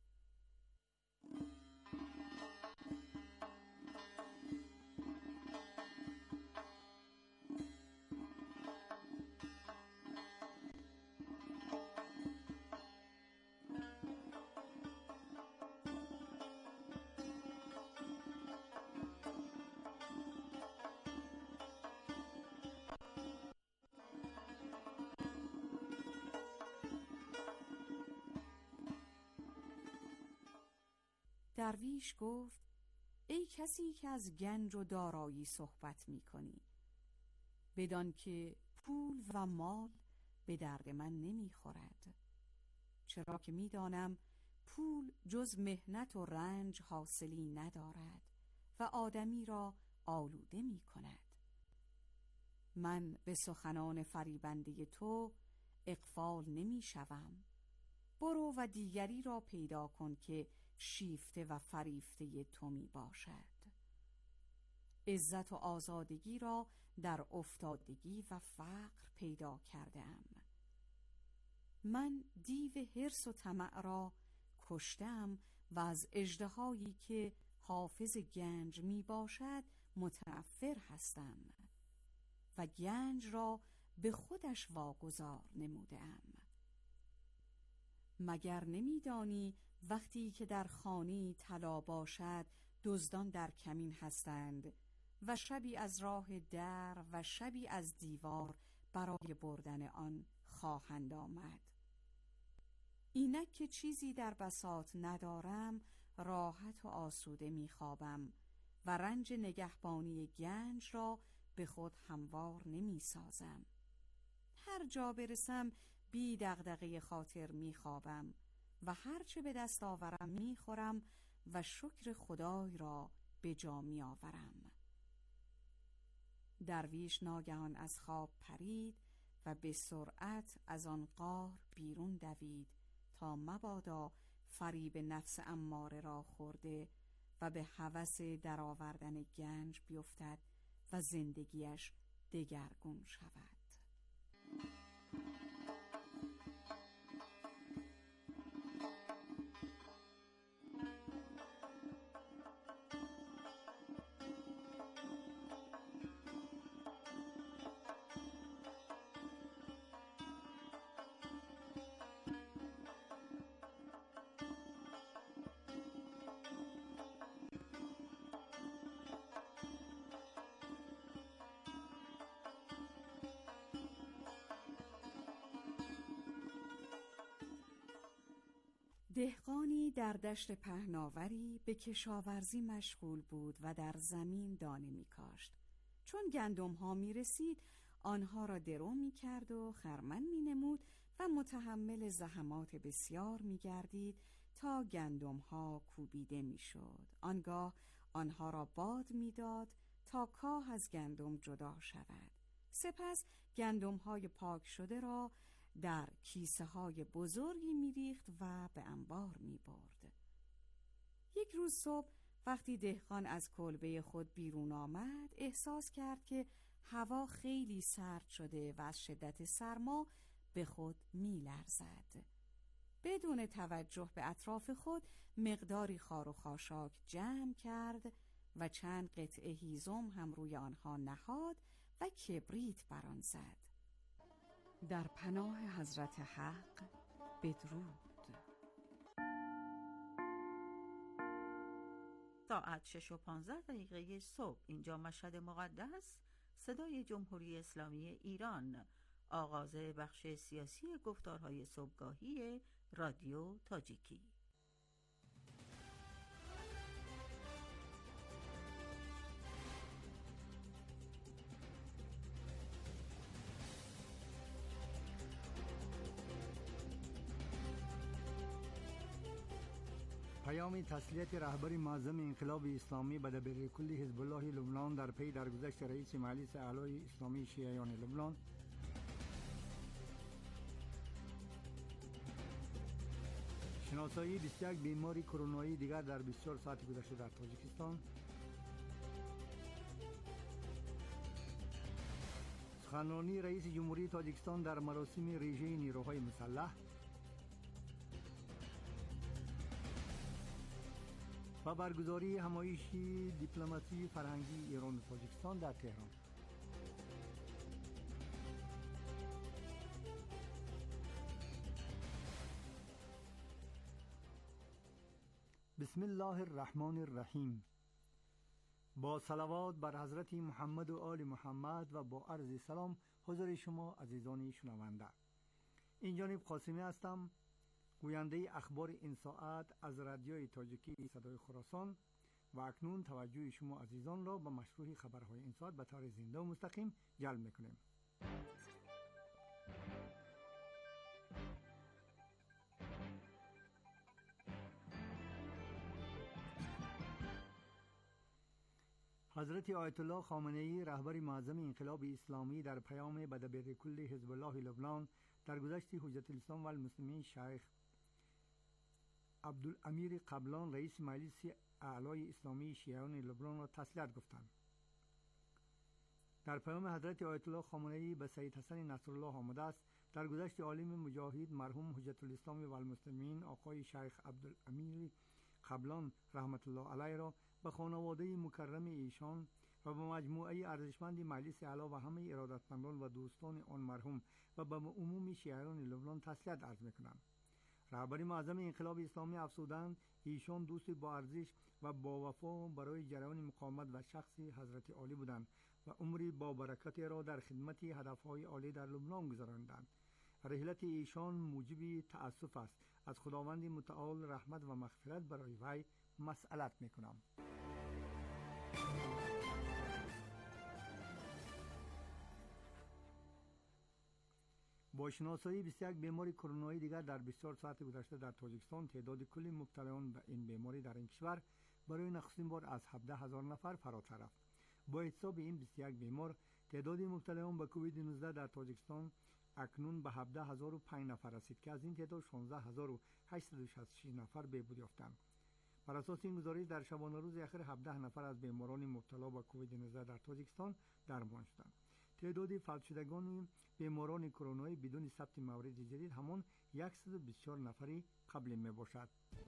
درویش گفت: ای کسی که از گنج و دارایی صحبت می کنی، بدان که پول و مال به درد من نمی خورد، چرا که می دانم پول جز مهنت و رنج حاصلی ندارد و آدمی را آلوده می کند. من به سخنان فریبنده تو اغفال نمی شوم. برو و دیگری را پیدا کن که شیفته و فریفته تو می باشد. عزت و آزادگی را در افتادگی و فقر پیدا کردم. من دیو حرص و طمع را کشتم و از اژدهایی که حافظ گنج می باشد متنفر هستم و گنج را به خودش واگذار نمودم. مگر نمی‌دانی وقتی که در خانه طلا باشد دزدان در کمین هستند و شبی از راه در و شبی از دیوار برای بردن آن خواهند آمد. اینک که چیزی در بساط ندارم، راحت و آسوده می‌خوابم و رنج نگهبانی گنج را به خود هموار نمی‌سازم. هر جا برسم بی دغدغه خاطر می‌خوابم و هرچه به دست آورم می‌خورم و شکر خدای را به جا می آورم. درویش ناگهان از خواب پرید و به سرعت از آن غار بیرون دوید تا مبادا فریب نفس اماره را خورده و به هوس درآوردن گنج بیفتد و زندگیش دگرگون شود. دهقانی در دشت پهناوری به کشاورزی مشغول بود و در زمین دانه می کاشت. چون گندم ها می رسید آنها را درو می کرد و خرمن می نمود و متحمل زحمات بسیار می گردید تا گندم ها کوبیده می شد. آنگاه آنها را باد می داد تا کاه از گندم جدا شود. سپس گندم های پاک شده را در کیسه های بزرگی می ریخت و به انبار می برد. یک روز صبح وقتی دهقان از کلبه خود بیرون آمد احساس کرد که هوا خیلی سرد شده و از شدت سرما به خود می لرزد. بدون توجه به اطراف خود مقداری خار و خاشاک جمع کرد و چند قطعه هیزم هم روی آنها نهاد و کبریت بر آن زد. در پناه حضرت حق بدرود. ساعت 6:15 صبح اینجا مشهد مقدس، صدای جمهوری اسلامی ایران. آغاز بخش سیاسی گفتارهای صبحگاهی رادیو تاجیکی. پیام تسلیت رهبر معظم انقلاب اسلامی به دبیرکل حزب الله لبنان در پی درگذشت رئیس مجلس اعلی اسلامی شیعیان لبنان. شناسایی 21 بیماری کرونایی دیگر در 24 ساعت گذشته در تاجیکستان. سخنرانی رئیس جمهوری تاجیکستان در مراسم ویژه نیروهای مسلح. و برگزاری همایش دیپلماسی فرهنگی ایران و تاجیکستان در تهران. بسم الله الرحمن الرحیم. با صلوات بر حضرت محمد و آل محمد و با عرض سلام حضور شما عزیزان شنونده. این جانب قاسمی هستم، گوینده اخبار این ساعت از رادیوی تاجیکی صدای خراسان و اکنون توجه شما عزیزان را به مشروع خبرهای این ساعت به طور زنده و مستقیم جلب میکنیم. حضرت آیت الله خامنه‌ای رهبر معظم انقلاب اسلامی در پیام به دبیرکل حزب الله لبنان در گذشت حجت الاسلام و المسلمین شیخ عبدالامیر قبلان رئیس مجلس اعلی اسلامی شیعیان لبنان را تسلیت گفتند. در پیام حضرت آیت الله خامنه‌ای به سید حسن نصرالله آمده است در گذشت عالم مجاهد مرحوم حجت الاسلام و المسلمین آقای شیخ عبدالامیر قبلان رحمت الله علیه را به خانواده مکرم ایشان و به مجموعه ارزشمند مجلس اعلی و همه ارادتمندان و دوستان آن مرحوم و به عموم شیعیان لبنان تسلیت عرض می‌کنم. رهبر معظم انقلاب اسلامی افزودند ایشان دوست با ارزش و با وفا برای جریان مقاومت و شخص حضرت عالی بودند و عمری با برکت را در خدمت هدفهای عالی در لبنان گذراندند. رحلت ایشان موجب تأسف است. از خداوند متعال رحمت و مغفرت برای وی مسئلت میکنم. با شناسایی 21 بیماری کرونایی دیگر در 24 ساعت گذشته در تاجیکستان، تعداد کل مبتلایان به این بیماری در این کشور برای نخستین بار از 17,000 نفر فراتر رفت. با حساب این 21 بیمار، تعداد مبتلایان به کووید 19 در تاجیکستان اکنون به 17,005 نفر رسید که از این تعداد 16,866 نفر بهبود یافتند. بر اساس این گزارش در شبانه روز اخیر 17 نفر از بیماران مبتلا به کووید 19 در تاجیکستان درمان شدند. تعداد فوت شدگان بیماران کرونایی بدون ثبت موارد جدید همان 124 نفری قبلی می باشد.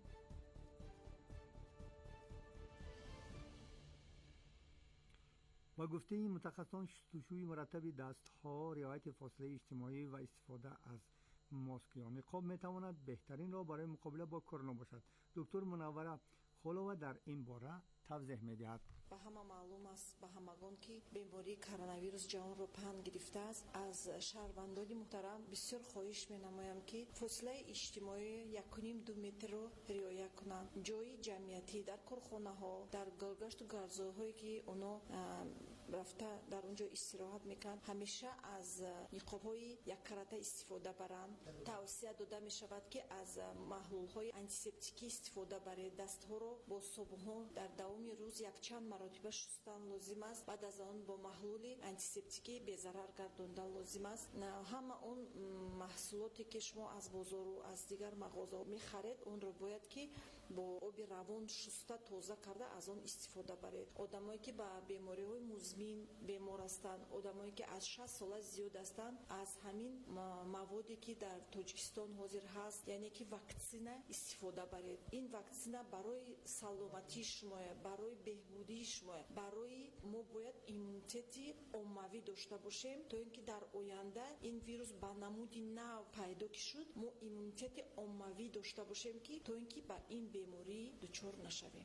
با گفته این متخصصان، شستشوی مرتب دستها، رعایت فاصله اجتماعی و استفاده از ماسک یا نقاب می تواند بهترین راه برای مقابله با کرونا باشد. دکتر منوره خلوه در این باره توضیح می دهد. به همه معلوم است به همگان که بیماری کرونا جهان را پهن گرفته است. از شهروندان محترم بسیار خواهش می نمایم که فاصله اجتماعی 1.5-2 متر را رعایت کنند. جای جمعیتی در کارخانه ها، در گلگشت و گرزاهایی که اونا رفته در اونجا استراحت میکنند، همیشه از نقاب های یک کرته استفاده برند. توصیه داده می شود که از محلول های آنتیسپتیکی استفاده برند. دست ها را با صابون در دوام روز یک چند مرتبه شستن لازم است. بعد از آن با محلول آنتیسپتیکی بی ضرر گرداندن لازم است. همه اون محصولاتی که شما از بازار و از دیگر مغازه میخرید، اون رو باید که با آب روان شسته تازه کرده از آن استفاده برید. آدمایی که با بیماری های مزمن بیمار هستند، آدمایی که از 60 سال زیاد هستند، از همین موادی که در تاجیکستان حاضر هست، یعنی که واکسینه استفاده برید. این واکسینه برای سلامتی شما، برای بهبودی شما، برای ما باید ایمونیته عمومی داشته باشیم تا اینکه در آینده این ویروس با نمود نو پیدا شد، ما ایمونیته عمومی داشته باشیم که تا اینکه با این بیماری دچار نشویم.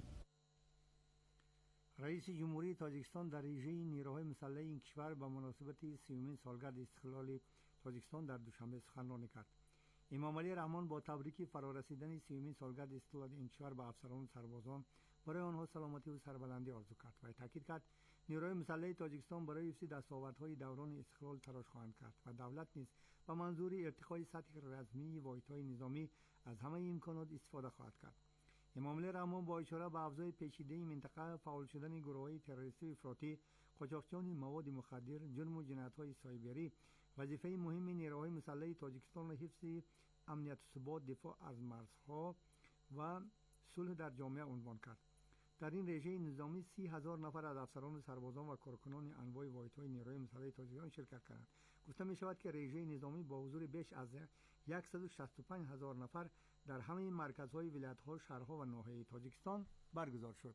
رئیس جمهوری تاجیکستان در رژه نیروهای مسلح این کشور به مناسبت 30مین سالگرد استقلال تاجیکستان در دوشنبه سخنرانی کرد. امام علی رحمان با تبریک فرارسیدن 30مین سالگرد استقلال این کشور به افسران و سربازان برای آنها سلامتی و سربلندی آرزو کرد و تاکید کرد نیروهای مسلح تاجیکستان برای حفظ دستاوردهای دوران استقلال تلاش خواهند کرد و دولت نیز به منظور ارتقای سطح رزمی واحدهای نظامی از همه امکانات استفاده خواهد کرد. امام علی رحمان با اشاره به افزایش پیچیده منطقه، فعال شدن گروه‌های تروریستی افراطی، قاچاقچیان مواد مخدر، جرم و جنایت‌های سایبری، وظیفه مهم نیروهای مسلح تاجیکستان حفظ امنیت و ثبات، دفاع از مرزها و صلح در جامعه عنوان کرد. در این رژه نظامی 30,000 نفر از افسران و سربازان و کارکنان انواع واحدهای نیروهای مسلح تاجیکستان شرکت کردند. گفته می شود که رژه نظامی با حضور بیش از 165,000 نفر در همه مرکزهای ولایت‌ها، شهرها و ناحیه تاجیکستان برگزار شد.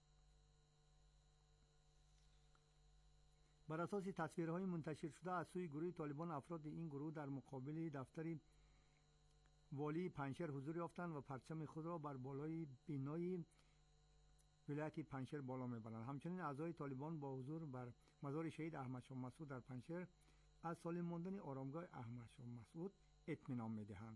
بر اساس تصویرهای منتشر شده از سوی گروه طالبان، افراد این گروه در مقابل دفتر والی پنجشیر حضور یافتند و پرچم خود را بر بالای بنای ولایت پنجشیر بالا می‌برند. همچنین اعضای طالبان با حضور بر مزار شهید احمد شاه مسعود در پنجشیر از سالم ماندن آرامگاه احمد شاه مسعود اطمینان می‌دهند.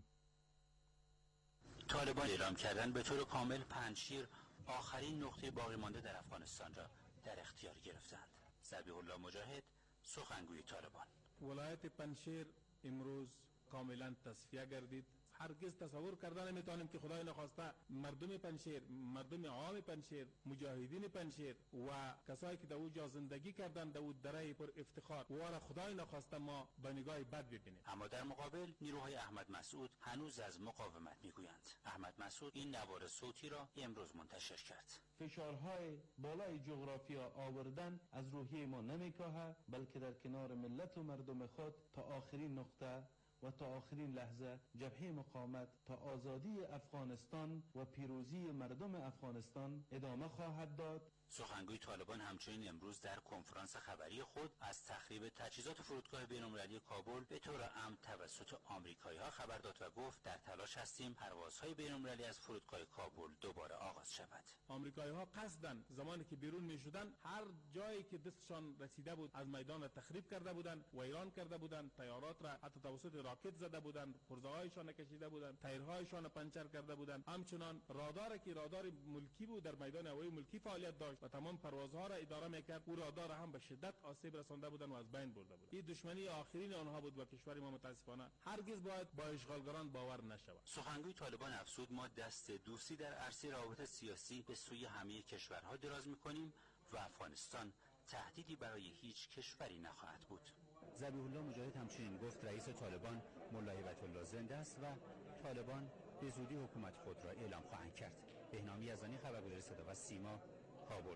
طالبان اعلام کردن به طور کامل پنجشیر آخرین نقطه باقی مانده در افغانستان را در اختیار گرفتند. ذبیح الله مجاهد، سخنگوی طالبان. ولایت پنجشیر امروز کاملا تصفیه گردید. هرگز تصور کردن نمیتونیم که خدای نخواسته مردم پنجشیر، مردم عام پنجشیر، مجاهدین پنجشیر و کسایی که در اونجا زندگی کردن در اون دره پر افتخار و خدای نخواسته ما به نگاه بد ببینیم. اما در مقابل نیروهای احمد مسعود هنوز از مقاومت میگویند. احمد مسعود این نوار صوتی را امروز منتشر کرد. فشارهای بالای جغرافیا آوردن از روحیه ما نمیکاهد، بلکه در کنار ملت و مردم خود تا آخرین نقطه و تا آخرین لحظه جبهه مقاومت تا آزادی افغانستان و پیروزی مردم افغانستان ادامه خواهد داد. سخنگوی طالبان همچنین امروز در کنفرانس خبری خود از تخریب تجهیزات فرودگاه بین‌المللی کابل به طور عمد توسط آمریکایی‌ها خبر داد و گفت در تلاش هستیم پروازهای بین‌المللی از فرودگاه کابل دوباره آغاز شود. آمریکایی‌ها قصداً زمانی که بیرون می‌شدند هر جایی که دستشان رسیده بود از میدان را تخریب کرده بودند، ویران کرده بودند، طیارات را حتی توسط راکت زده بودند، پرزه‌هایشان کشیده بودند، تایرهایشان پنچر کرده بودند. همچنان رادار ملکی بود در میدان هوایی ملکی فعالیت داشت. داشت و تمام پروازها را اداره میکرد. او رادار هم به شدت آسیب رسانده بودند و از بین برده بود. این دشمنی آخرین آنها بود با کشور ما. متاسفانه هرگز باید با اشغالگران باور نشود. سخنگوی طالبان افزود ما دست دوستی در عرصه روابط سیاسی به سوی همه کشورها دراز میکنیم و افغانستان تهدیدی برای هیچ کشوری نخواهد بود. ذبیح الله مجاهد همچنین گفت رئیس طالبان ملا هیبت الله زنده است و طالبان به زودی حکومت خود را اعلام خواهند کرد. بهنام یزدانی، خبرگزاری صدا و سیما، کابل.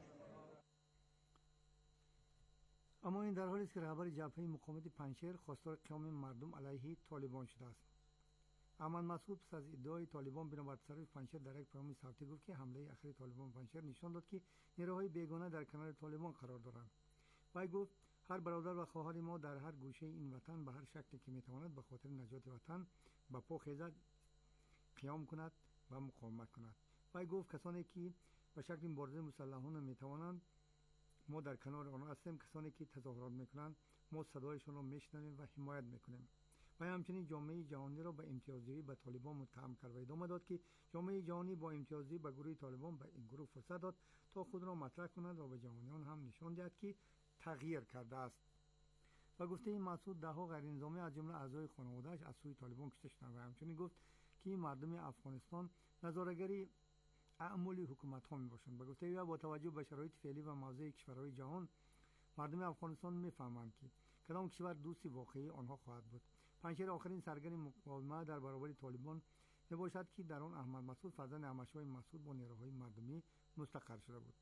اما این در حالی است که رهبر جبهه مقاومت پنجشیر خواستار قیام مردم علیه طالبان شده است. احمد مسعود پس از ادعای طالبان بنابر تصرف پنجشیر در یک پیام صوتی گفت که حمله اخیر طالبان پنجشیر نشان داد که نیروهای بیگانه در کنار طالبان قرار دارند. وی گفت هر برادر و خواهر ما در هر گوشه این وطن به هر شکلی که میتواند به خاطر نجات وطن به پا خیزد، قیام کند و مقاومت کند. وی گفت کسانی که به شکل مبارزه مسلحانه میتوانند ما در کنار آنها هستیم. کسانی که تظاهرات میکنند ما صدایشان را میشنویم و حمایت میکنیم. و همچنین جامعه جهانی را به امتیازدهی به طالبان متهم کرد و ادامه داد که جامعه جهانی با امتیازدهی به گروه طالبان به این گروه فرصت داد تا خود را مطرح کند و به جهانیان هم نشان دهد که تغییر کرده است. و گفته این مسعود دهها غیر نظامی از جمله اعضای خانواده‌اش از سوی طالبان کشته شدند و همچنین گفت که مردم افغانستان نظاره‌گری اعمال حکومت‌ها میباشند. و گفته او با توجه به شرایط فعلی و موضع کشورهای جهان مردم افغانستان میفهمند که کدام کشور دوست واقعی آنها خواهد بود. پنجشیر آخرین سرگرم مقاومت در برابر طالبان میباشد که در آن احمد مسعود فرزند احمدشاه مسعود با نیروهای مردمی مستقر شده بود.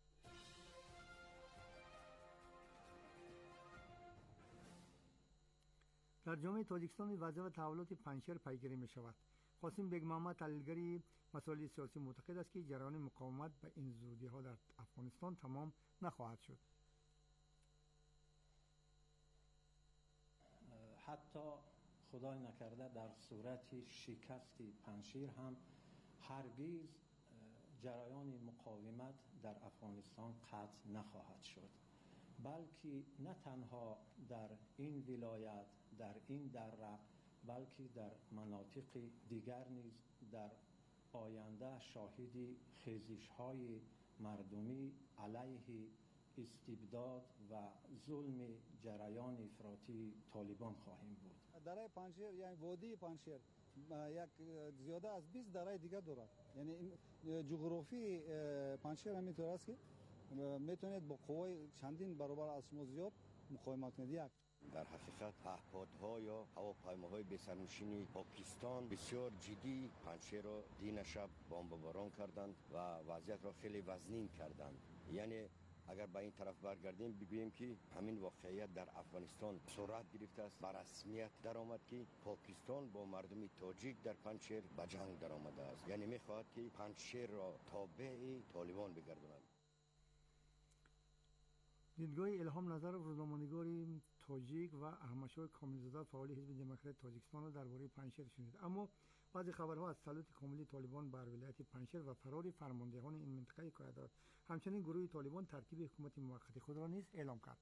در جامعه تاجیکستان وضع و تحولات پنجشیر پیگیری می شود. قاسم بیگ محمد تحلیلگری مسائل سیاسی معتقد است که جریان مقاومت به این زودی ها در افغانستان تمام نخواهد شد. حتی خدای نکرده در صورت شکست پنجشیر هم هرگز جریان مقاومت در افغانستان قطع نخواهد شد، بلکه نه تنها در این ولایت، در این دره، بلکه در مناطق دیگر نیز در آینده شاهد خیزش‌های مردمی علیه استبداد و ظلم جریان افراطی طالبان خواهیم بود. دره پنجشیر یعنی وادی پنجشیر یک زیاده از 20 دره دیگر دارد. یعنی این جغرافی پنجشیر هم اینطور است که میتونید با قوای چندین برابر از شما زیاد مقاومت کنید. در حقیقت پهپادها یا هواپیماهای بی‌سرنشین پاکستان بسیار جدی پنجشیر را دین شب بمباران کردند و وضعیت را خیلی وزنین کردند. یعنی اگر به این طرف برگردیم ببینیم که همین واقعیت در افغانستان صورت گرفته است. به رسمیت در آمد که پاکستان با مردم تاجیک در پنجشیر به جنگ در آمده است. یعنی میخواهد که پنجشیر را تابع طالبان بگرداند. دیدگاه الهام نظر روزنامه‌نگار تاجیک و احمدشاه کاملزاده فعال حزب دموکرات تاجیکستان را درباره پنجشیر شنید. اما بعضی خبرها از تسلط کاملی طالبان بر ولایت پنجشیر و فرار فرماندهان این منطقه حکایت دارد. همچنین گروه طالبان ترکیب حکومت موقت خود را نیز اعلام کرد.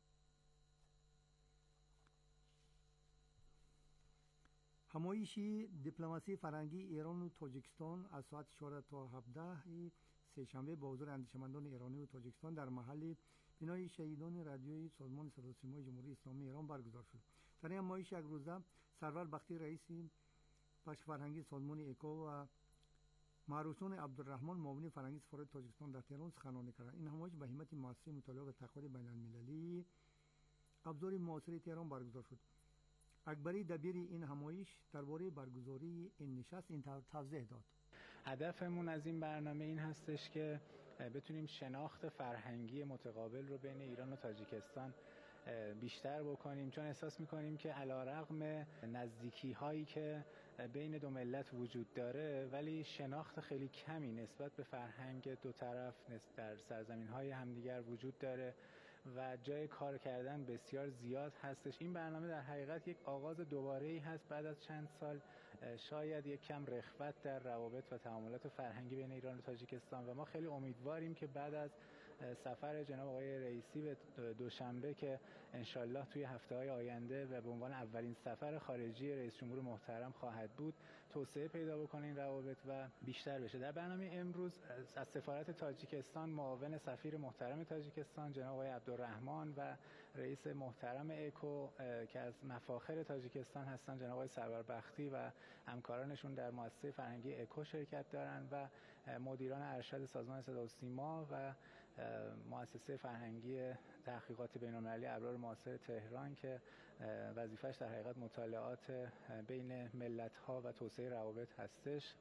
همایش دیپلماسی فرهنگی ایران و تاجیکستان از ساعت 4 تا 17 سه‌شنبه با حضور اندیشمندان ایرانی و تاجیکستان در محل بنای شهیدان رادیویی سازمان صدا و سیمای جمهوری اسلامی ایران برگزار شد. در این همایش یک روزه سرور بختی رئیس بخش فرهنگی سازمان ایکا و معروچان عبدالرحمن معاون فرهنگی سفارت تاجیکستان در تهران سخنرانی کردند. این همایش به همت مؤسسه مطالعه و تحقیقات بین‌المللی ابزار معاصر تهران برگزار شد. اکبری دبیر این همایش درباره برگزاری این نشست این توضیح داد. هدفمون از این برنامه این هستش که بتونیم شناخت فرهنگی متقابل رو بین ایران و تاجیکستان بیشتر بکنیم، چون احساس میکنیم که علیرغم نزدیکی هایی که بین دو ملت وجود داره ولی شناخت خیلی کمی نسبت به فرهنگ دو طرف در سرزمین های همدیگر وجود داره و جای کار کردن بسیار زیاد هستش. این برنامه در حقیقت یک آغاز دوباره‌ای هست بعد از چند سال شاید یک کم رخوت در روابط و تعاملات فرهنگی بین ایران و تاجیکستان و ما خیلی امیدواریم که بعد از سفر جناب آقای رئیسی به دوشنبه که انشالله توی هفته‌های آینده و به عنوان اولین سفر خارجی رئیس جمهور محترم خواهد بود توسعه پیدا بکنه این روابط و بیشتر بشه. در برنامه امروز از سفارت تاجیکستان معاون سفیر محترم تاجیکستان جناب آقای عبدالرحمن و رئیس محترم اکو که از مفاخر تاجیکستان هستن جناب آقای سرور بختی و همکارانشون در مؤسسه فرهنگی اکو شرکت دارن و مدیران ارشد سازمان صدا و سیما و مؤسسه فرهنگی تحقیقات بین‌المللی ابرار معاصر تهران که وظیفه‌اش در حقیقت مطالعات بین ملت‌ها و توسعه روابط هستش.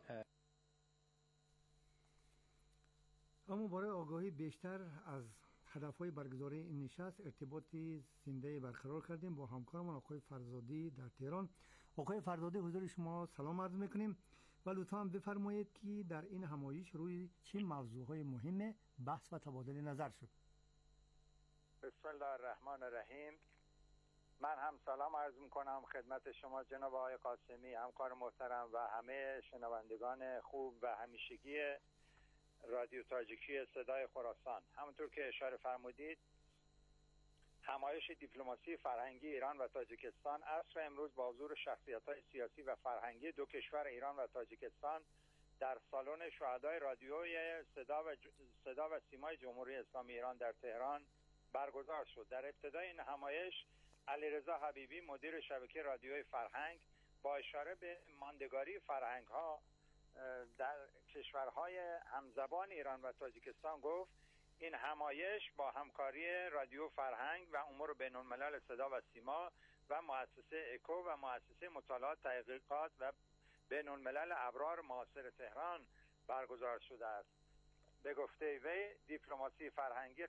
اما برای آگاهی بیشتر از هدف‌های برگزاری این نشست ارتباطی زنده برقرار کردیم با همکارمون آقای فرزادی در تهران. آقای فرزادی حضور شما سلام عرض می‌کنیم و لطفاً هم بفرمایید که در این همایش روی چه موضوعهای مهم بحث و تبادل نظر شد. بسم الله الرحمن الرحیم. من هم سلام عرض میکنم خدمت شما جناب آقای قاسمی همکار محترم و همه شنوندگان خوب و همیشگی رادیو تاجیکی صدای خراسان. همونطور که اشاره فرمودید همایش دیپلماسی فرهنگی ایران و تاجیکستان عصر امروز با حضور شخصیت‌های سیاسی و فرهنگی دو کشور ایران و تاجیکستان در سالن شهدای رادیوی صدا و سیمای جمهوری اسلامی ایران در تهران برگزار شد. در ابتدای این همایش علیرضا حبیبی مدیر شبکه رادیوی فرهنگ با اشاره به ماندگاری فرهنگ‌ها در کشورهای همزبان ایران و تاجیکستان گفت این همایش با همکاری رادیو فرهنگ و امور بین الملل صدا و سیما و مؤسسه اکو و مؤسسه مطالعات تحقیقات و بین الملل ابرار معاصر تهران برگزار شده است. به گفته وی دیپلماسی فرهنگی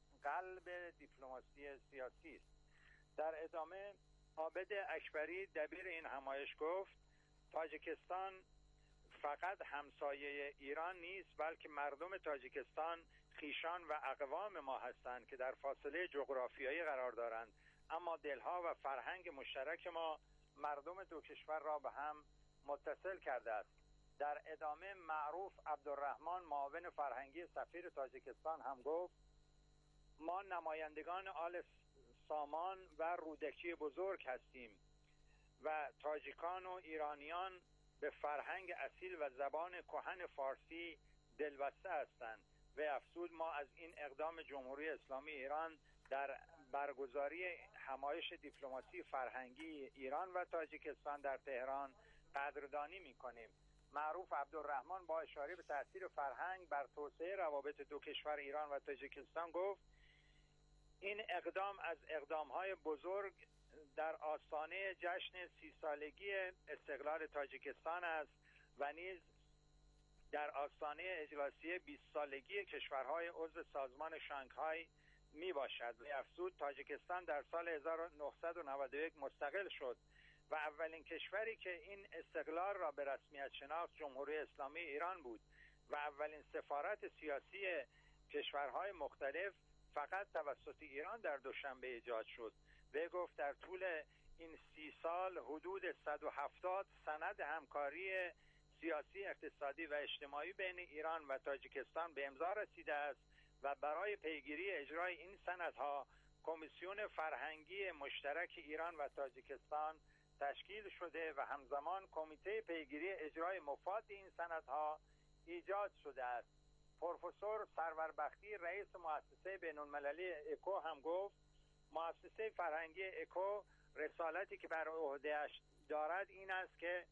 قلب دیپلماسی سیاسی است. در ادامه عابد اکبری دبیر این همایش گفت تاجیکستان فقط همسایه ایران نیست بلکه مردم تاجیکستان خویشان و اقوام ما هستند که در فاصله جغرافیایی قرار دارند، اما دلها و فرهنگ مشترک ما مردم دو کشور را به هم متصل کرده است. در ادامه معروف عبدالرحمن معاون فرهنگی سفیر تاجیکستان هم گفت ما نمایندگان آل سامان و رودکی بزرگ هستیم و تاجیکان و ایرانیان به فرهنگ اصیل و زبان کهن فارسی دلبسته هستند و افزود ما از این اقدام جمهوری اسلامی ایران در برگزاری همایش دیپلماسی فرهنگی ایران و تاجیکستان در تهران قدردانی می‌کنیم. معروف عبدالرحمن با اشاره به تاثیر فرهنگ بر توسعه روابط دو کشور ایران و تاجیکستان گفت این اقدام از اقدام‌های بزرگ در آستانه جشن 30 سالگی استقلال تاجیکستان است و نیز در آستانه اجلاسی 20 سالگی کشورهای عضو سازمان شانگهای می باشد. و افزود تاجیکستان در سال 1991 مستقل شد و اولین کشوری که این استقلال را به رسمیت شناخت جمهوری اسلامی ایران بود و اولین سفارت سیاسی کشورهای مختلف فقط توسط ایران در دوشنبه ایجاد شد. وی گفت در طول این 30 سال حدود 170 سند همکاری سیاسی، اقتصادی و اجتماعی بین ایران و تاجیکستان به امضا رسیده است و برای پیگیری اجرای این سندها کمیسیون فرهنگی مشترک ایران و تاجیکستان تشکیل شده و همزمان کمیته پیگیری اجرای مفاد این سندها ایجاد شده است. پروفسور سرور بختی رئیس مؤسسه بین‌المللی اکو هم گفت مؤسسه فرهنگی اکو رسالتی که بر عهده‌اش دارد این است که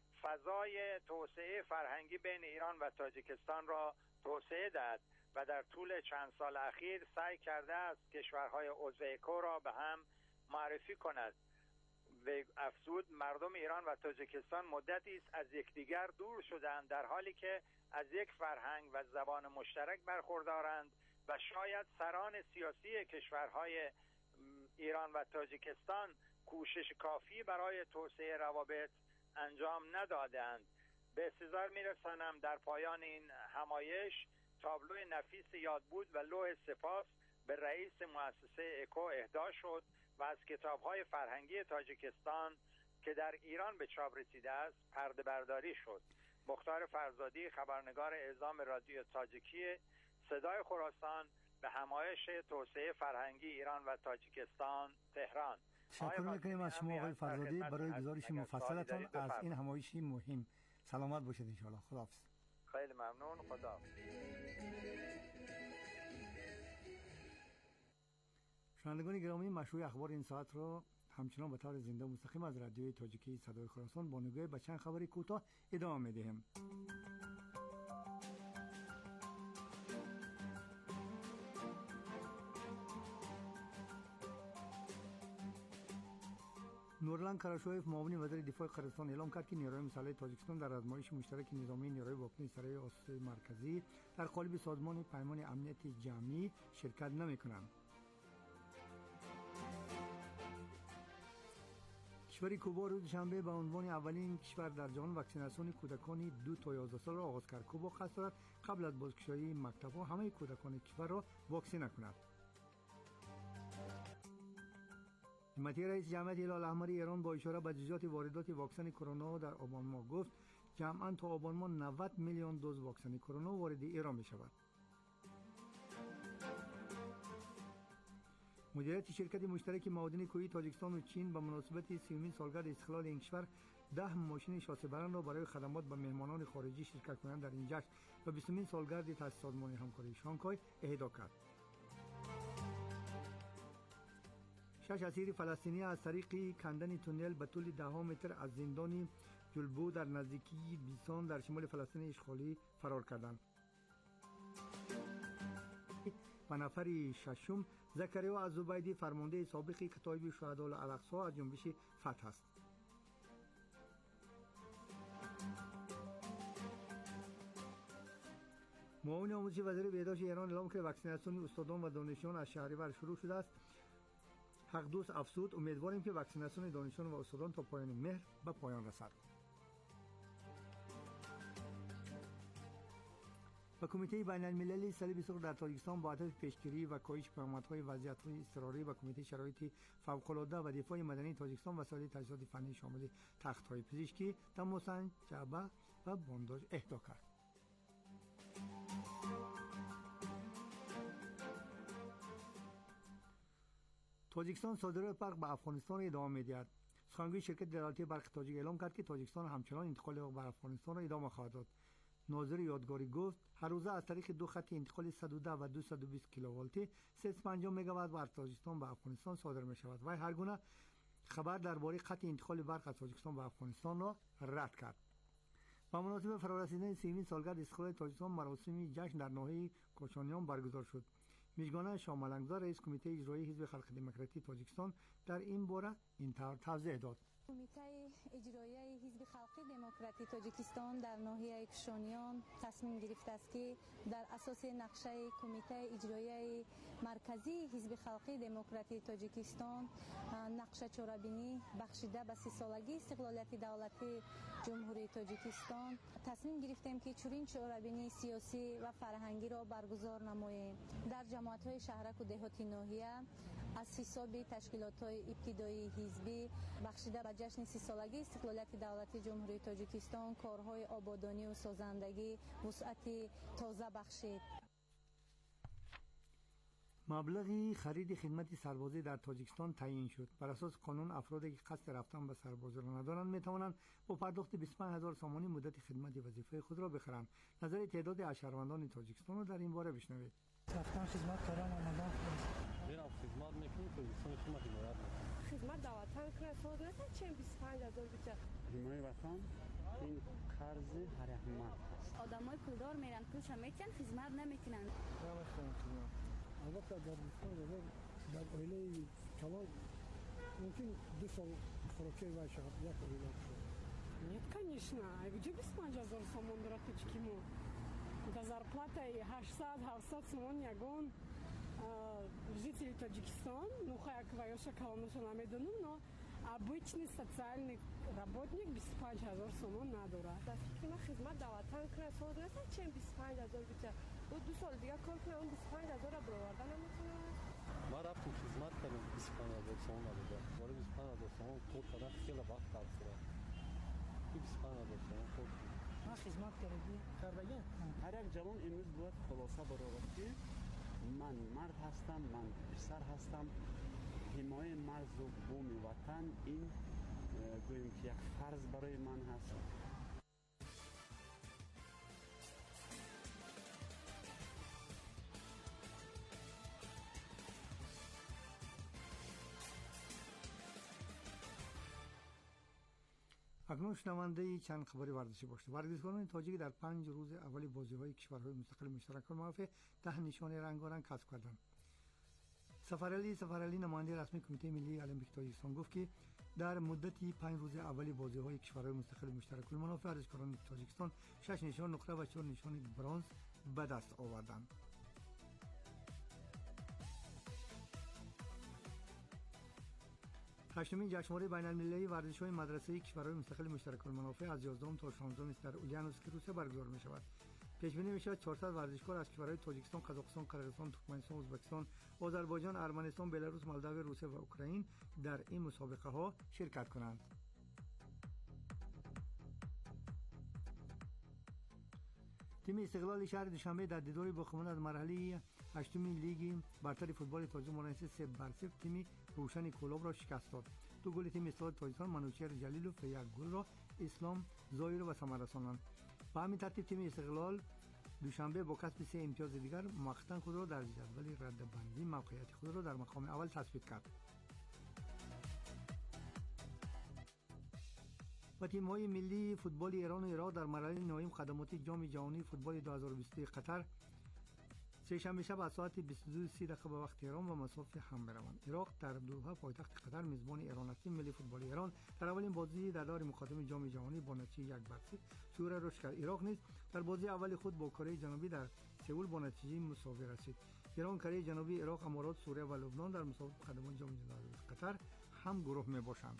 فضای توسعه فرهنگی بین ایران و تاجیکستان را توسعه دهد و در طول چند سال اخیر سعی کرده است کشورهای عضو اکو را به هم معرفی کند. و افزود مردم ایران و تاجیکستان مدتی است از یکدیگر دور شدند در حالی که از یک فرهنگ و زبان مشترک برخوردارند و شاید سران سیاسی کشورهای ایران و تاجیکستان کوشش کافی برای توسعه روابط انجام ندادند. به استظهار میرسانم در پایان این همایش تابلوی نفیس یادبود و لوح سپاس به رئیس مؤسسه اکو اهدا شد و از کتاب‌های فرهنگی تاجیکستان که در ایران به چاپ رسیده است پرده برداری شد. مختار فرزادی، خبرنگار اعزام رادیو تاجیکی صدای خراسان، به همایش توسعه فرهنگی ایران و تاجیکستان تهران. تشکر میکنیم از شما آقای فرزادی برای گزارش مفصلتان از این همایشی مهم. سلامت باشید ان شاء الله. خداحافظ. خیلی ممنون. خدا. شنوندگان گرامی، مشروع اخبار این ساعت را همچنان به طور زنده مستقیم از رادیوی تاجیکی صدای خراسان با نگاه به چند خبری کوتاه ادامه می‌دهیم. نورلان کراشویف معاون وزیر دفاع قرقیزستان اعلام کرد که نیروهای مسلح تاجیکستان در آزمایش مشترک نظامی نیروهای واکمن سرای آسیای مرکزی در قالب سازمان پیمان امنیت جمعی شرکت نمی‌کنند. کشور کوبا روز شنبه به عنوان اولین کشور در جهان واکسیناسیون کودکان 2 تا 11 سال را آغاز کرد. کوبا قصد دارد قبل از بازگشایی مکتب‌ها همه کودکان کشور را واکسینه کند. حمایتی رئیس جمعیت هلال احمر ایران با اشاره به جزئیات واردات واکسن کرونا در آبان ماه گفت جمعاً تا آبان ماه 90 میلیون دوز واکسن کرونا وارد ایران می شود. مدیریت شرکت مشترک معادن کوهی تاجیکستان و چین به مناسبت 30مین سالگرد استقلال این کشور 10 ماشین شاسی بران را برای خدمات به مهمانان خارجی شرکت کنند در این جشن و 20مین سالگرد تأسیس سازمان همکاری شانگهای اهدا کرد. 6 اسیر فلسطینی از طریق کندن تونل به طول 10 متر از زندان جلبو در نزدیکی بیسان در شمال فلسطین اشغالی فرار کردند. و نفر ششم زکریا عزوبیدی فرمانده سابق کتایب شهداء الاقصی از جنبش فتح است. معاون آموزشی وزیر بهداشت ایران اعلام کرد واکسیناسیون استادان و دانشجویان از شهریور شروع شده است. حق دوست افزود امیدواریم که واکسیناسیون دانشجویان و استادان تا پایان مهر به پایان رسد. و کمیته بین المللی صلیب سرخ در تاجیکستان با هدف پیشگیری و کاهش پیامدهای وضعیت‌های اضطراری و کمیته شرایط فوق‌العاده و دفاع مدنی تاجیکستان وسایل تجهیزات فنی شامل تخت‌های پزشکی، دماسنج، جعبه و بانداژ اهدا کرد. تاجیکستان صادرات برق به افغانستان را ادامه می‌دهد. سخنگوی شرکت دلالتی برق تاجیک اعلام کرد که تاجیکستان همچنان انتقال برق به افغانستان را ادامه خواهد داد. ناظر یادگاری گفت هر روزه از طریق 2 خط انتقال 110 و 220 کیلوولتی 350 مگاوات برق تاجیکستان به افغانستان صادر می شود و هر گونه خبر درباره خط انتقال برق از تاجیکستان به افغانستان را رد کرد. با مناسبت فرارسیدن 30مین سالگرد استقلال تاجیکستان مراسم جشن در ناحیه کوچانیان برگزار شد. میزبان شامالنگزار رئیس کمیته اجرایی حزب خلق دموکراتی تاجیکستان در این باره این طور توضیح داد. کمیته اجرایی حزب خلق دموکراتی تاجیکستان در ناحیه کوچانیان تصمیم گرفته است که در اساس نقشه کمیته اجرایی مرکزی حزب خلق دموکراتی تاجیکستان نقشه چاره‌بینی بخشیده به 30 سالگی استقلالیت دولتی جمهوری تاجیکستان تصمیم گرفتیم که چنین چاره‌بینی سیاسی و فرهنگی را برگزار نماییم. در جماعت‌های شهرک و دهاتی ناحیه از حساب تشکیلات‌های ابتدایی حزبی بخشیده به جشن 30 سالگی استقلالیت دولتی جمهوری تاجیکستان کارهای آبادانی و سازندگی وسعت تازه بخشید. مبلغ خرید خدمت سربازی در تاجیکستان تعیین شد. بر اساس قانون افرادی که قصد رفتن به سربازی را ندارند میتوانند با پرداخت 25000 سامانی مدت خدمت وظیفه خود را بخرند. نظر تعداد از شهروندان تاجیکستان را در این باره بشنوید. رفتن خدمت کردن آمدن میرم خدمت میکنم که دوستان شما حمایت میکنم. خدمت دعوتن کنه سوز نسن چه 25000 بیچه حمایت وطن این قرض هرحمت است. آدمای پولدار میرن پولش میتن خدمت نمیکنن. البته در در اویله کلان ممکن 2 سال خوراکی و شهر یک اویله Нет, конечно. А где 25000 сомон дорад чекимо? Это зарплата 800-700 сомон ягон жители Таджикистан, ну как вайоша калонуша намедонум, но обычный социальный работник 25000 сомон надорад. Да фикри ма хизмат даватан кра соз неста чем 25000 бита. О 2 сол дига кор кунам 25000 ро броварда наметунам. ما رفتم خدمت کردم 25000 سوم نبوده. ولی 25000 سوم کار کردن خیلی وقت گرفت. 25000 سوم کار ما خدمت کردیم. هر یک جوان امروز باید خلاصه برآورد که من مرد هستم، من پسر هستم. حمایت مرز و بوم وطن این گویم که یک فرض برای من هست. اکنون شنونده چند خبری ورزشی باشید. ورزشکاران تاجیک در 5 روز اول بازی‌های کشورهای مستقل مشترک المنافع 10 نشان رنگارنگ کسب کردند. سفرعلی نماینده رسمی کمیته ملی المپیک تاجیکستان گفت که در مدت 5 روز اول بازی‌های کشورهای مستقل مشترک المنافع ورزشکاران تاجیکستان 6 نشان نقره و 4 نشان برنز به دست آوردند. هشتمین جشنواره بین‌المللی ورزش‌های مدرسه‌ای کشورهای مستقل مشترک المنافع از 11 تا 16 در اولیانوسک روسیه برگزار می‌شود. پیش بینی می‌شود 400 ورزشکار از کشورهای تاجیکستان، قزاقستان، قرقیزستان، ترکمنستان، ازبکستان، آذربایجان، ارمنستان، بلاروس، مولداوی، روسیه و اوکراین در این مسابقه‌ها شرکت کنند. تیم استقلال شهر دوشنبه در دیداری با خمون از مرحله هشتم لیگ برتر فوتبال تاجیک مانند 3-0 تیم روشن کولاب را شکست داد. 2 گل تیم استقلال تاجیکستان منوچهر جلیلوف و 1 گل را اسلام زایر و ثمر رساندند. به همین ترتیب تیم استقلال دوشنبه با کسب 3 امتیاز دیگر موقتا خود را در جدول رده‌بندی موقعیت خود را در مقام اول تثبیت کرد. و تیم‌های ملی فوتبال ایران و عراق در مرحله نهایی خدمات جام جهانی فوتبال 2022 قطر سه‌شنبه شب از ساعت 22:30 به وقت ایران و مسافت هم بروند. عراق در دوحه پایتخت قطر میزبان ایران است. تیم ملی فوتبال ایران در اولین بازی در دور مقدمه جام جهانی با نتیجه 1-0 سوریه را شکست. عراق نیز در بازی اول خود با کره جنوبی در سئول با نتیجه مساوی رسید. ایران، کره جنوبی، عراق، امارات، سوریه و لبنان در مسابقه مقدمه جام جهانی قطر هم گروه میباشند.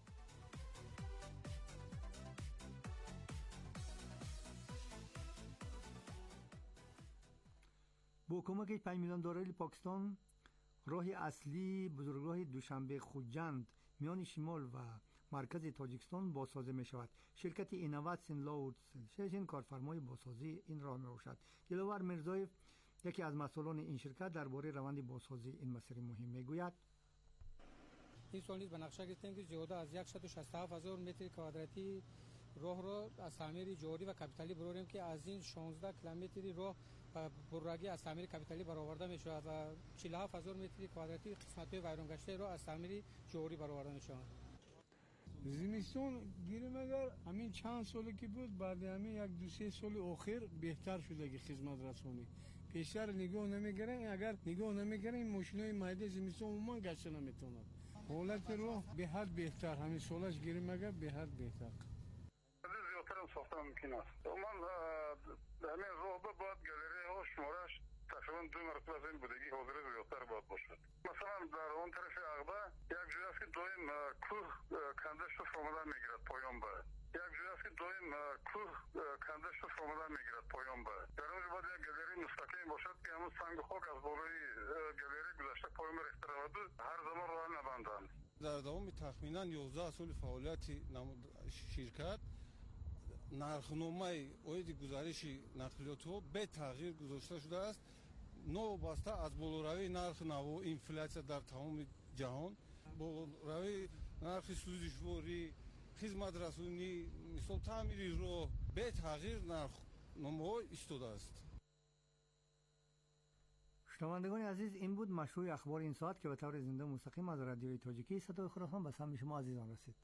با کمک 5 میلیون دلاری پاکستان راه اصلی بزرگراه دوشنبه خوجند میان شمال و مرکز تاجیکستان بازسازی می شود. شرکت اینوواسیون لاود سلشن کارفرمای بازسازی این راه می باشد. دلاور مرزایف یکی از مسئولان این شرکت درباره روند بازسازی این مسیر مهم می گوید. این سال نیز به نقشه گرفتیم که زیاده از 167,000 متر کوادراتی راه را از تعمیر جاری و کپیتالی برآوریم که از این 16 کیلومتری راه بررگی از تعمیر کپیتالی برآورده می شود و 47,000 متر کوادراتی قسمت‌های ویران گشته را از تعمیر جاری برآورده می شود. زمستون گیریم اگر همین چند سالی که بود بعد همین 1-2-3 سال آخر بهتر شده که خدمت رسانی پیشتر نگاه نمیگیرن. اگر نگاه نمیگیرن این ماشینای مایده زمستون عموما گشت نمیتونن. حالت راه به حد بهتر همین سالش گیریم اگر به حد بهتر زیادتر هم ساخته ممکن است. من همین راه باید گالری ها شمارش تقریبا 2 مرتبه از این بودگی حاضر زیادتر باید باشد. مثلا در اون طرف عقبه یک جای است که دایم کوه کنده شد آمدن میگیرد پایان به. یک جای است که دایم کوه کنده شد آمدن میگیرد پایان به. در اونجا باید یک گالری مستقیم باشد که همون سنگ خاک از بالای گالری گذشته پایان ریخته رود و هر زمان راه نبندند. در دوام تخمینا 11 سال فعالیت شرکت нархномаи оиди гузариши нақлиётҳо бетағйир гузошта шудааст. новобаста аз болоравии нархи наво инфлясия дар тамоми ҷаҳон, болоравии нархи сӯзишворӣ, хизматрасонӣ, мисол таъмири роҳ бетағйир нархномаҳо истодааст. شنوندگان عزیز، این بود مشروع اخبار این ساعت که به طور زنده مستقیم از رادیوی تاجیکی صدای خراسان به سمع شما عزیزان رسید.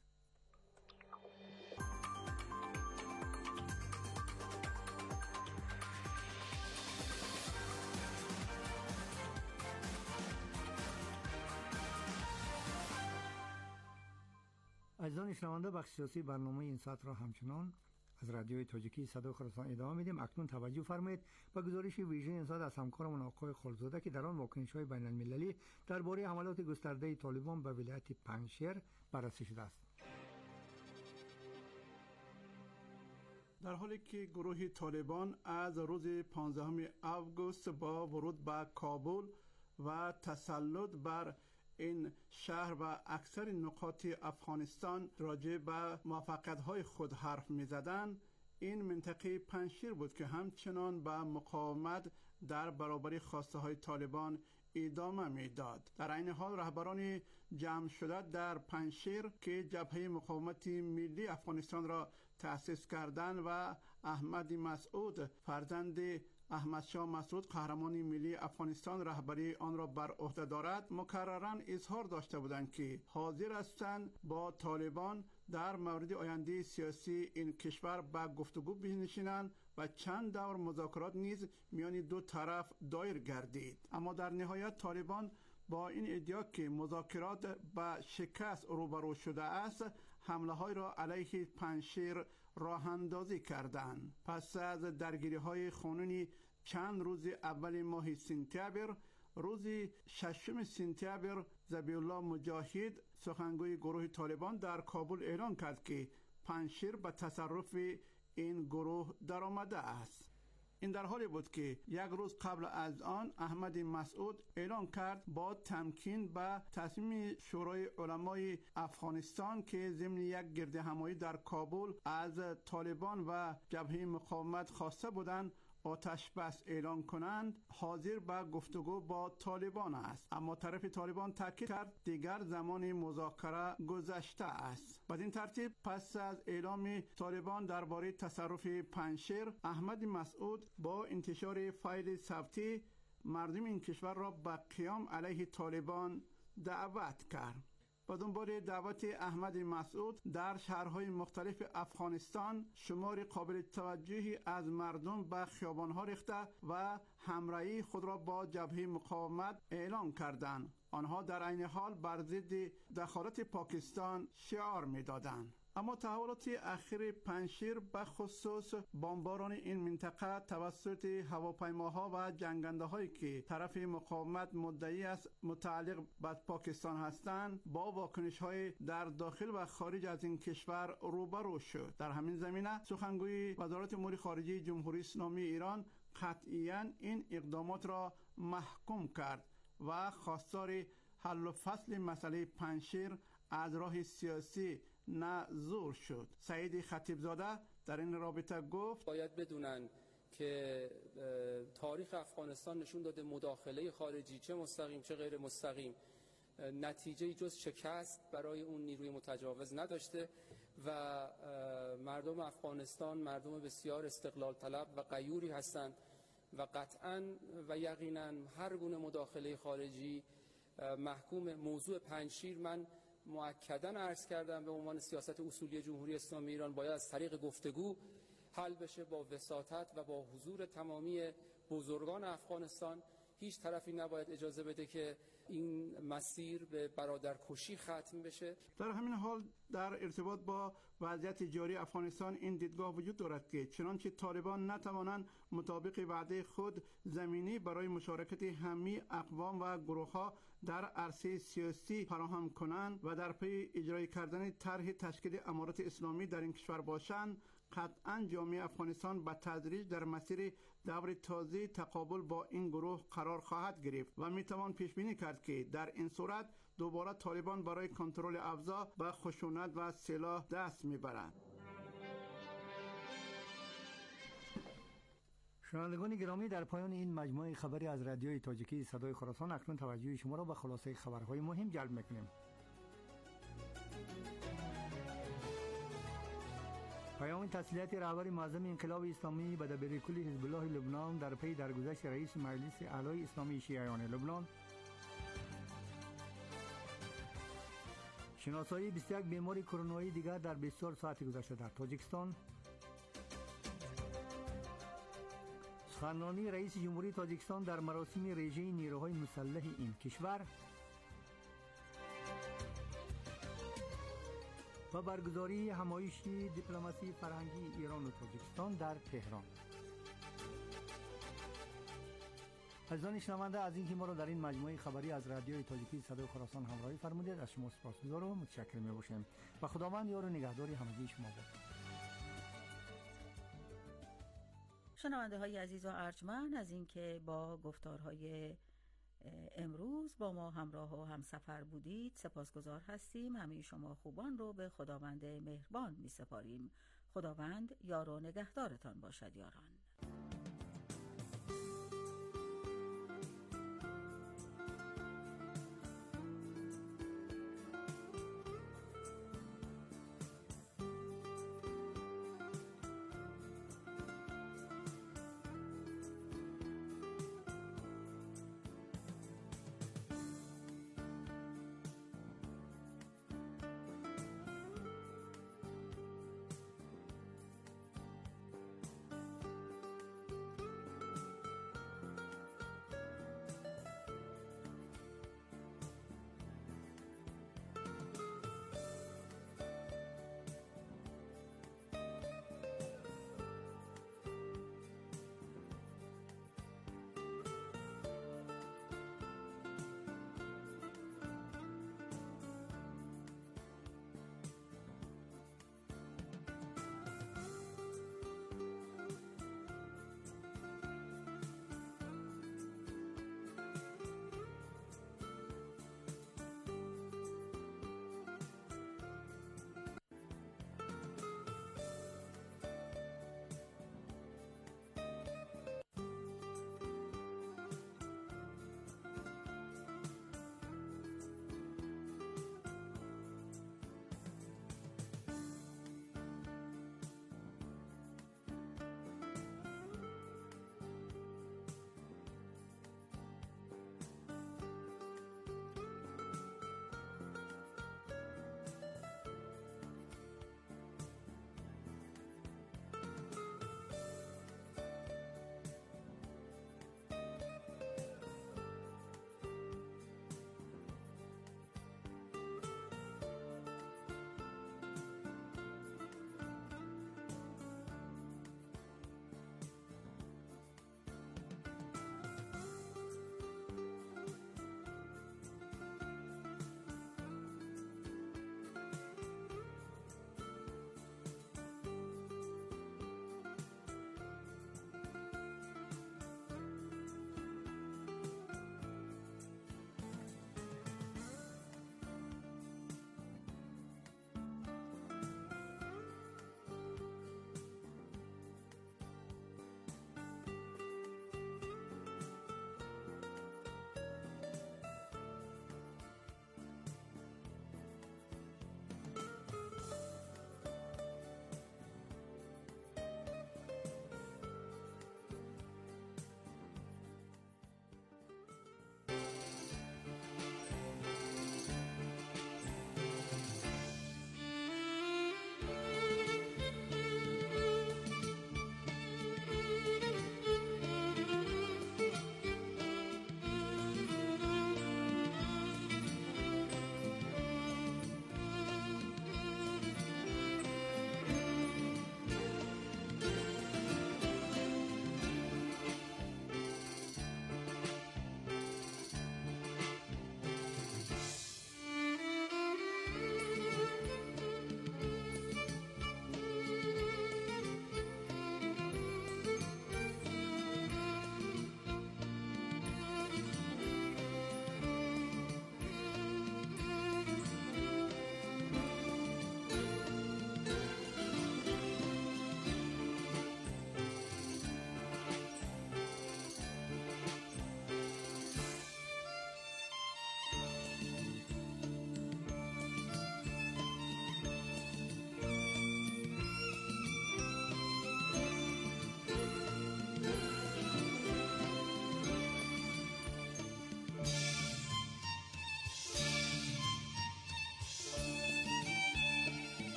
عزیزان شنونده، بخش سیاسی برنامه این ساعت را همچنان از رادیوی تاجیکی صدای خراسان ادامه میدیم. اکنون توجه فرمایید به گزارش ویژه این ساعت از همکارمون آقای خالزاده که در آن واکنش‌های بین‌المللی درباره حملات گسترده طالبان به ولایت پنجشیر بررسی شده است. در حالی که گروه طالبان از روز 15 آگوست با ورود به کابل و تسلط بر این شهر و اکثر نقاط افغانستان راجع به موفقیت‌های خود حرف می‌زدند، این منطقه پنجشیر بود که همچنان به مقاومت در برابر خواسته های طالبان ادامه میداد. در این حال رهبران جمع شده در پنجشیر که جبهه مقاومت ملی افغانستان را تأسیس کردند و احمد مسعود فرزند احمد شاه مسعود قهرمان ملی افغانستان رهبری آن را بر عهده دارد، مکرراً اظهار داشته بودند که حاضر هستند با طالبان در مورد آینده سیاسی این کشور به گفتگو بنشینند و چند دور مذاکرات نیز میان دو طرف دایر گردید. اما در نهایت طالبان با این ادعا که مذاکرات به شکست روبرو شده است، حمله های را علیه پنجشیر راه اندازی کردند. پس از درگیری های خونینی چند روز اول ماه سپتامبر، روز 6 سپتامبر ذبیح الله مجاهد سخنگوی گروه طالبان در کابل اعلان کرد که پنجشیر به تصرف این گروه درآمده است. این در حالی بود که یک روز قبل از آن احمد مسعود اعلان کرد با تمکین به تصمیم شورای علمای افغانستان که ضمن یک گردهمایی در کابل از طالبان و جبهه مقاومت خواسته بودند آتش بس اعلان کنند، حاضر به گفتگو با طالبان است. اما طرف طالبان تاکید کرد دیگر زمان مذاکره گذشته است. بدین ترتیب پس از اعلام طالبان درباره تصرف پنجشیر، احمد مسعود با انتشار فایل صوتی مردم این کشور را به قیام علیه طالبان دعوت کرد. با دنبال دعوت احمد مسعود در شهرهای مختلف افغانستان شمار قابل توجهی از مردم به خیابانها ریخته و همراهی خود را با جبهه مقاومت اعلان کردند. آنها در عین حال بر ضد دخالت پاکستان شعار می‌دادند. اما تحولات اخیر پنجشیر به خصوص بمباران این منطقه توسط هواپیماها و جنگنده‌هایی که طرف مقاومت مدعی است متعلق به پاکستان هستند با واکنش‌های در داخل و خارج از این کشور روبرو شد. در همین زمینه سخنگوی وزارت امور خارجه جمهوری اسلامی ایران قطعاً این اقدامات را محکوم کرد و خواستار حل و فصل مسئله پنجشیر از راه سیاسی نه زور شد. سعید خطیبزاده در این رابطه گفت باید بدونن که تاریخ افغانستان نشون داده مداخله خارجی چه مستقیم چه غیر مستقیم نتیجه جز شکست برای اون نیروی متجاوز نداشته و مردم افغانستان مردم بسیار استقلال طلب و غیوری هستند و قطعاً و یقیناً هر گونه مداخله خارجی محکوم. موضوع پنجشیر من مؤکداً عرض کردم به عنوان سیاست اصولی جمهوری اسلامی ایران باید از طریق گفتگو حل بشه با وساطت و با حضور تمامی بزرگان افغانستان. هیچ طرفی نباید اجازه بده که این مسیر به برادرکشی ختم بشه. در همین حال در ارتباط با وضعیت جاری افغانستان این دیدگاه وجود دارد که چنانچه طالبان نتوانند مطابق وعده خود زمینی برای مشارکت همه اقوام و گروه‌ها در عرصه سیاسی فراهم کنند و در پی اجرای کردن طرح تشکیل امارت اسلامی در این کشور باشند، قطعاً جامعه افغانستان به تدریج در مسیر دور تازه تقابل با این گروه قرار خواهد گرفت و میتوان پیش بینی کرد که در این صورت دوباره طالبان برای کنترل اوضاع به خشونت و سلاح دست میبرند. شنوندگان گرامی، در پایان این مجموعه خبری از رادیوی تاجیکی صدای خراسان اکنون توجه شما را به خلاصه خبرهای مهم جلب میکنیم. پیام تسلیت رهبر معظم انقلاب اسلامی به دبیرکل حزب الله لبنان در پی درگذشت رئیس مجلس اعلی اسلامی شیعیان لبنان. شناسایی 21 بیمار کرونایی دیگر در 24 ساعت گذشته در تاجیکستان. سخنرانی رئیس جمهوری تاجیکستان در مراسم رژه نیروهای مسلح این کشور و برگزاری همایش دیپلماسی فرهنگی ایران و تاجیکستان در تهران. عزیزان شنونده، از اینکه ما را در این مجموعه خبری از رادیوی تاجیکی صدای خراسان همراهی فرمودید از شما سپاسگزار و متشکر می‌باشیم و خداوند یار و نگهدار همگی شما باد. شنونده های عزیز و ارجمند، از اینکه با گفتارهای امروز با ما همراه و همسفر بودید سپاسگزار هستیم. همه شما خوبان رو به خداوند مهربان می سپاریم. خداوند یار و نگهدارتان باشد یاران.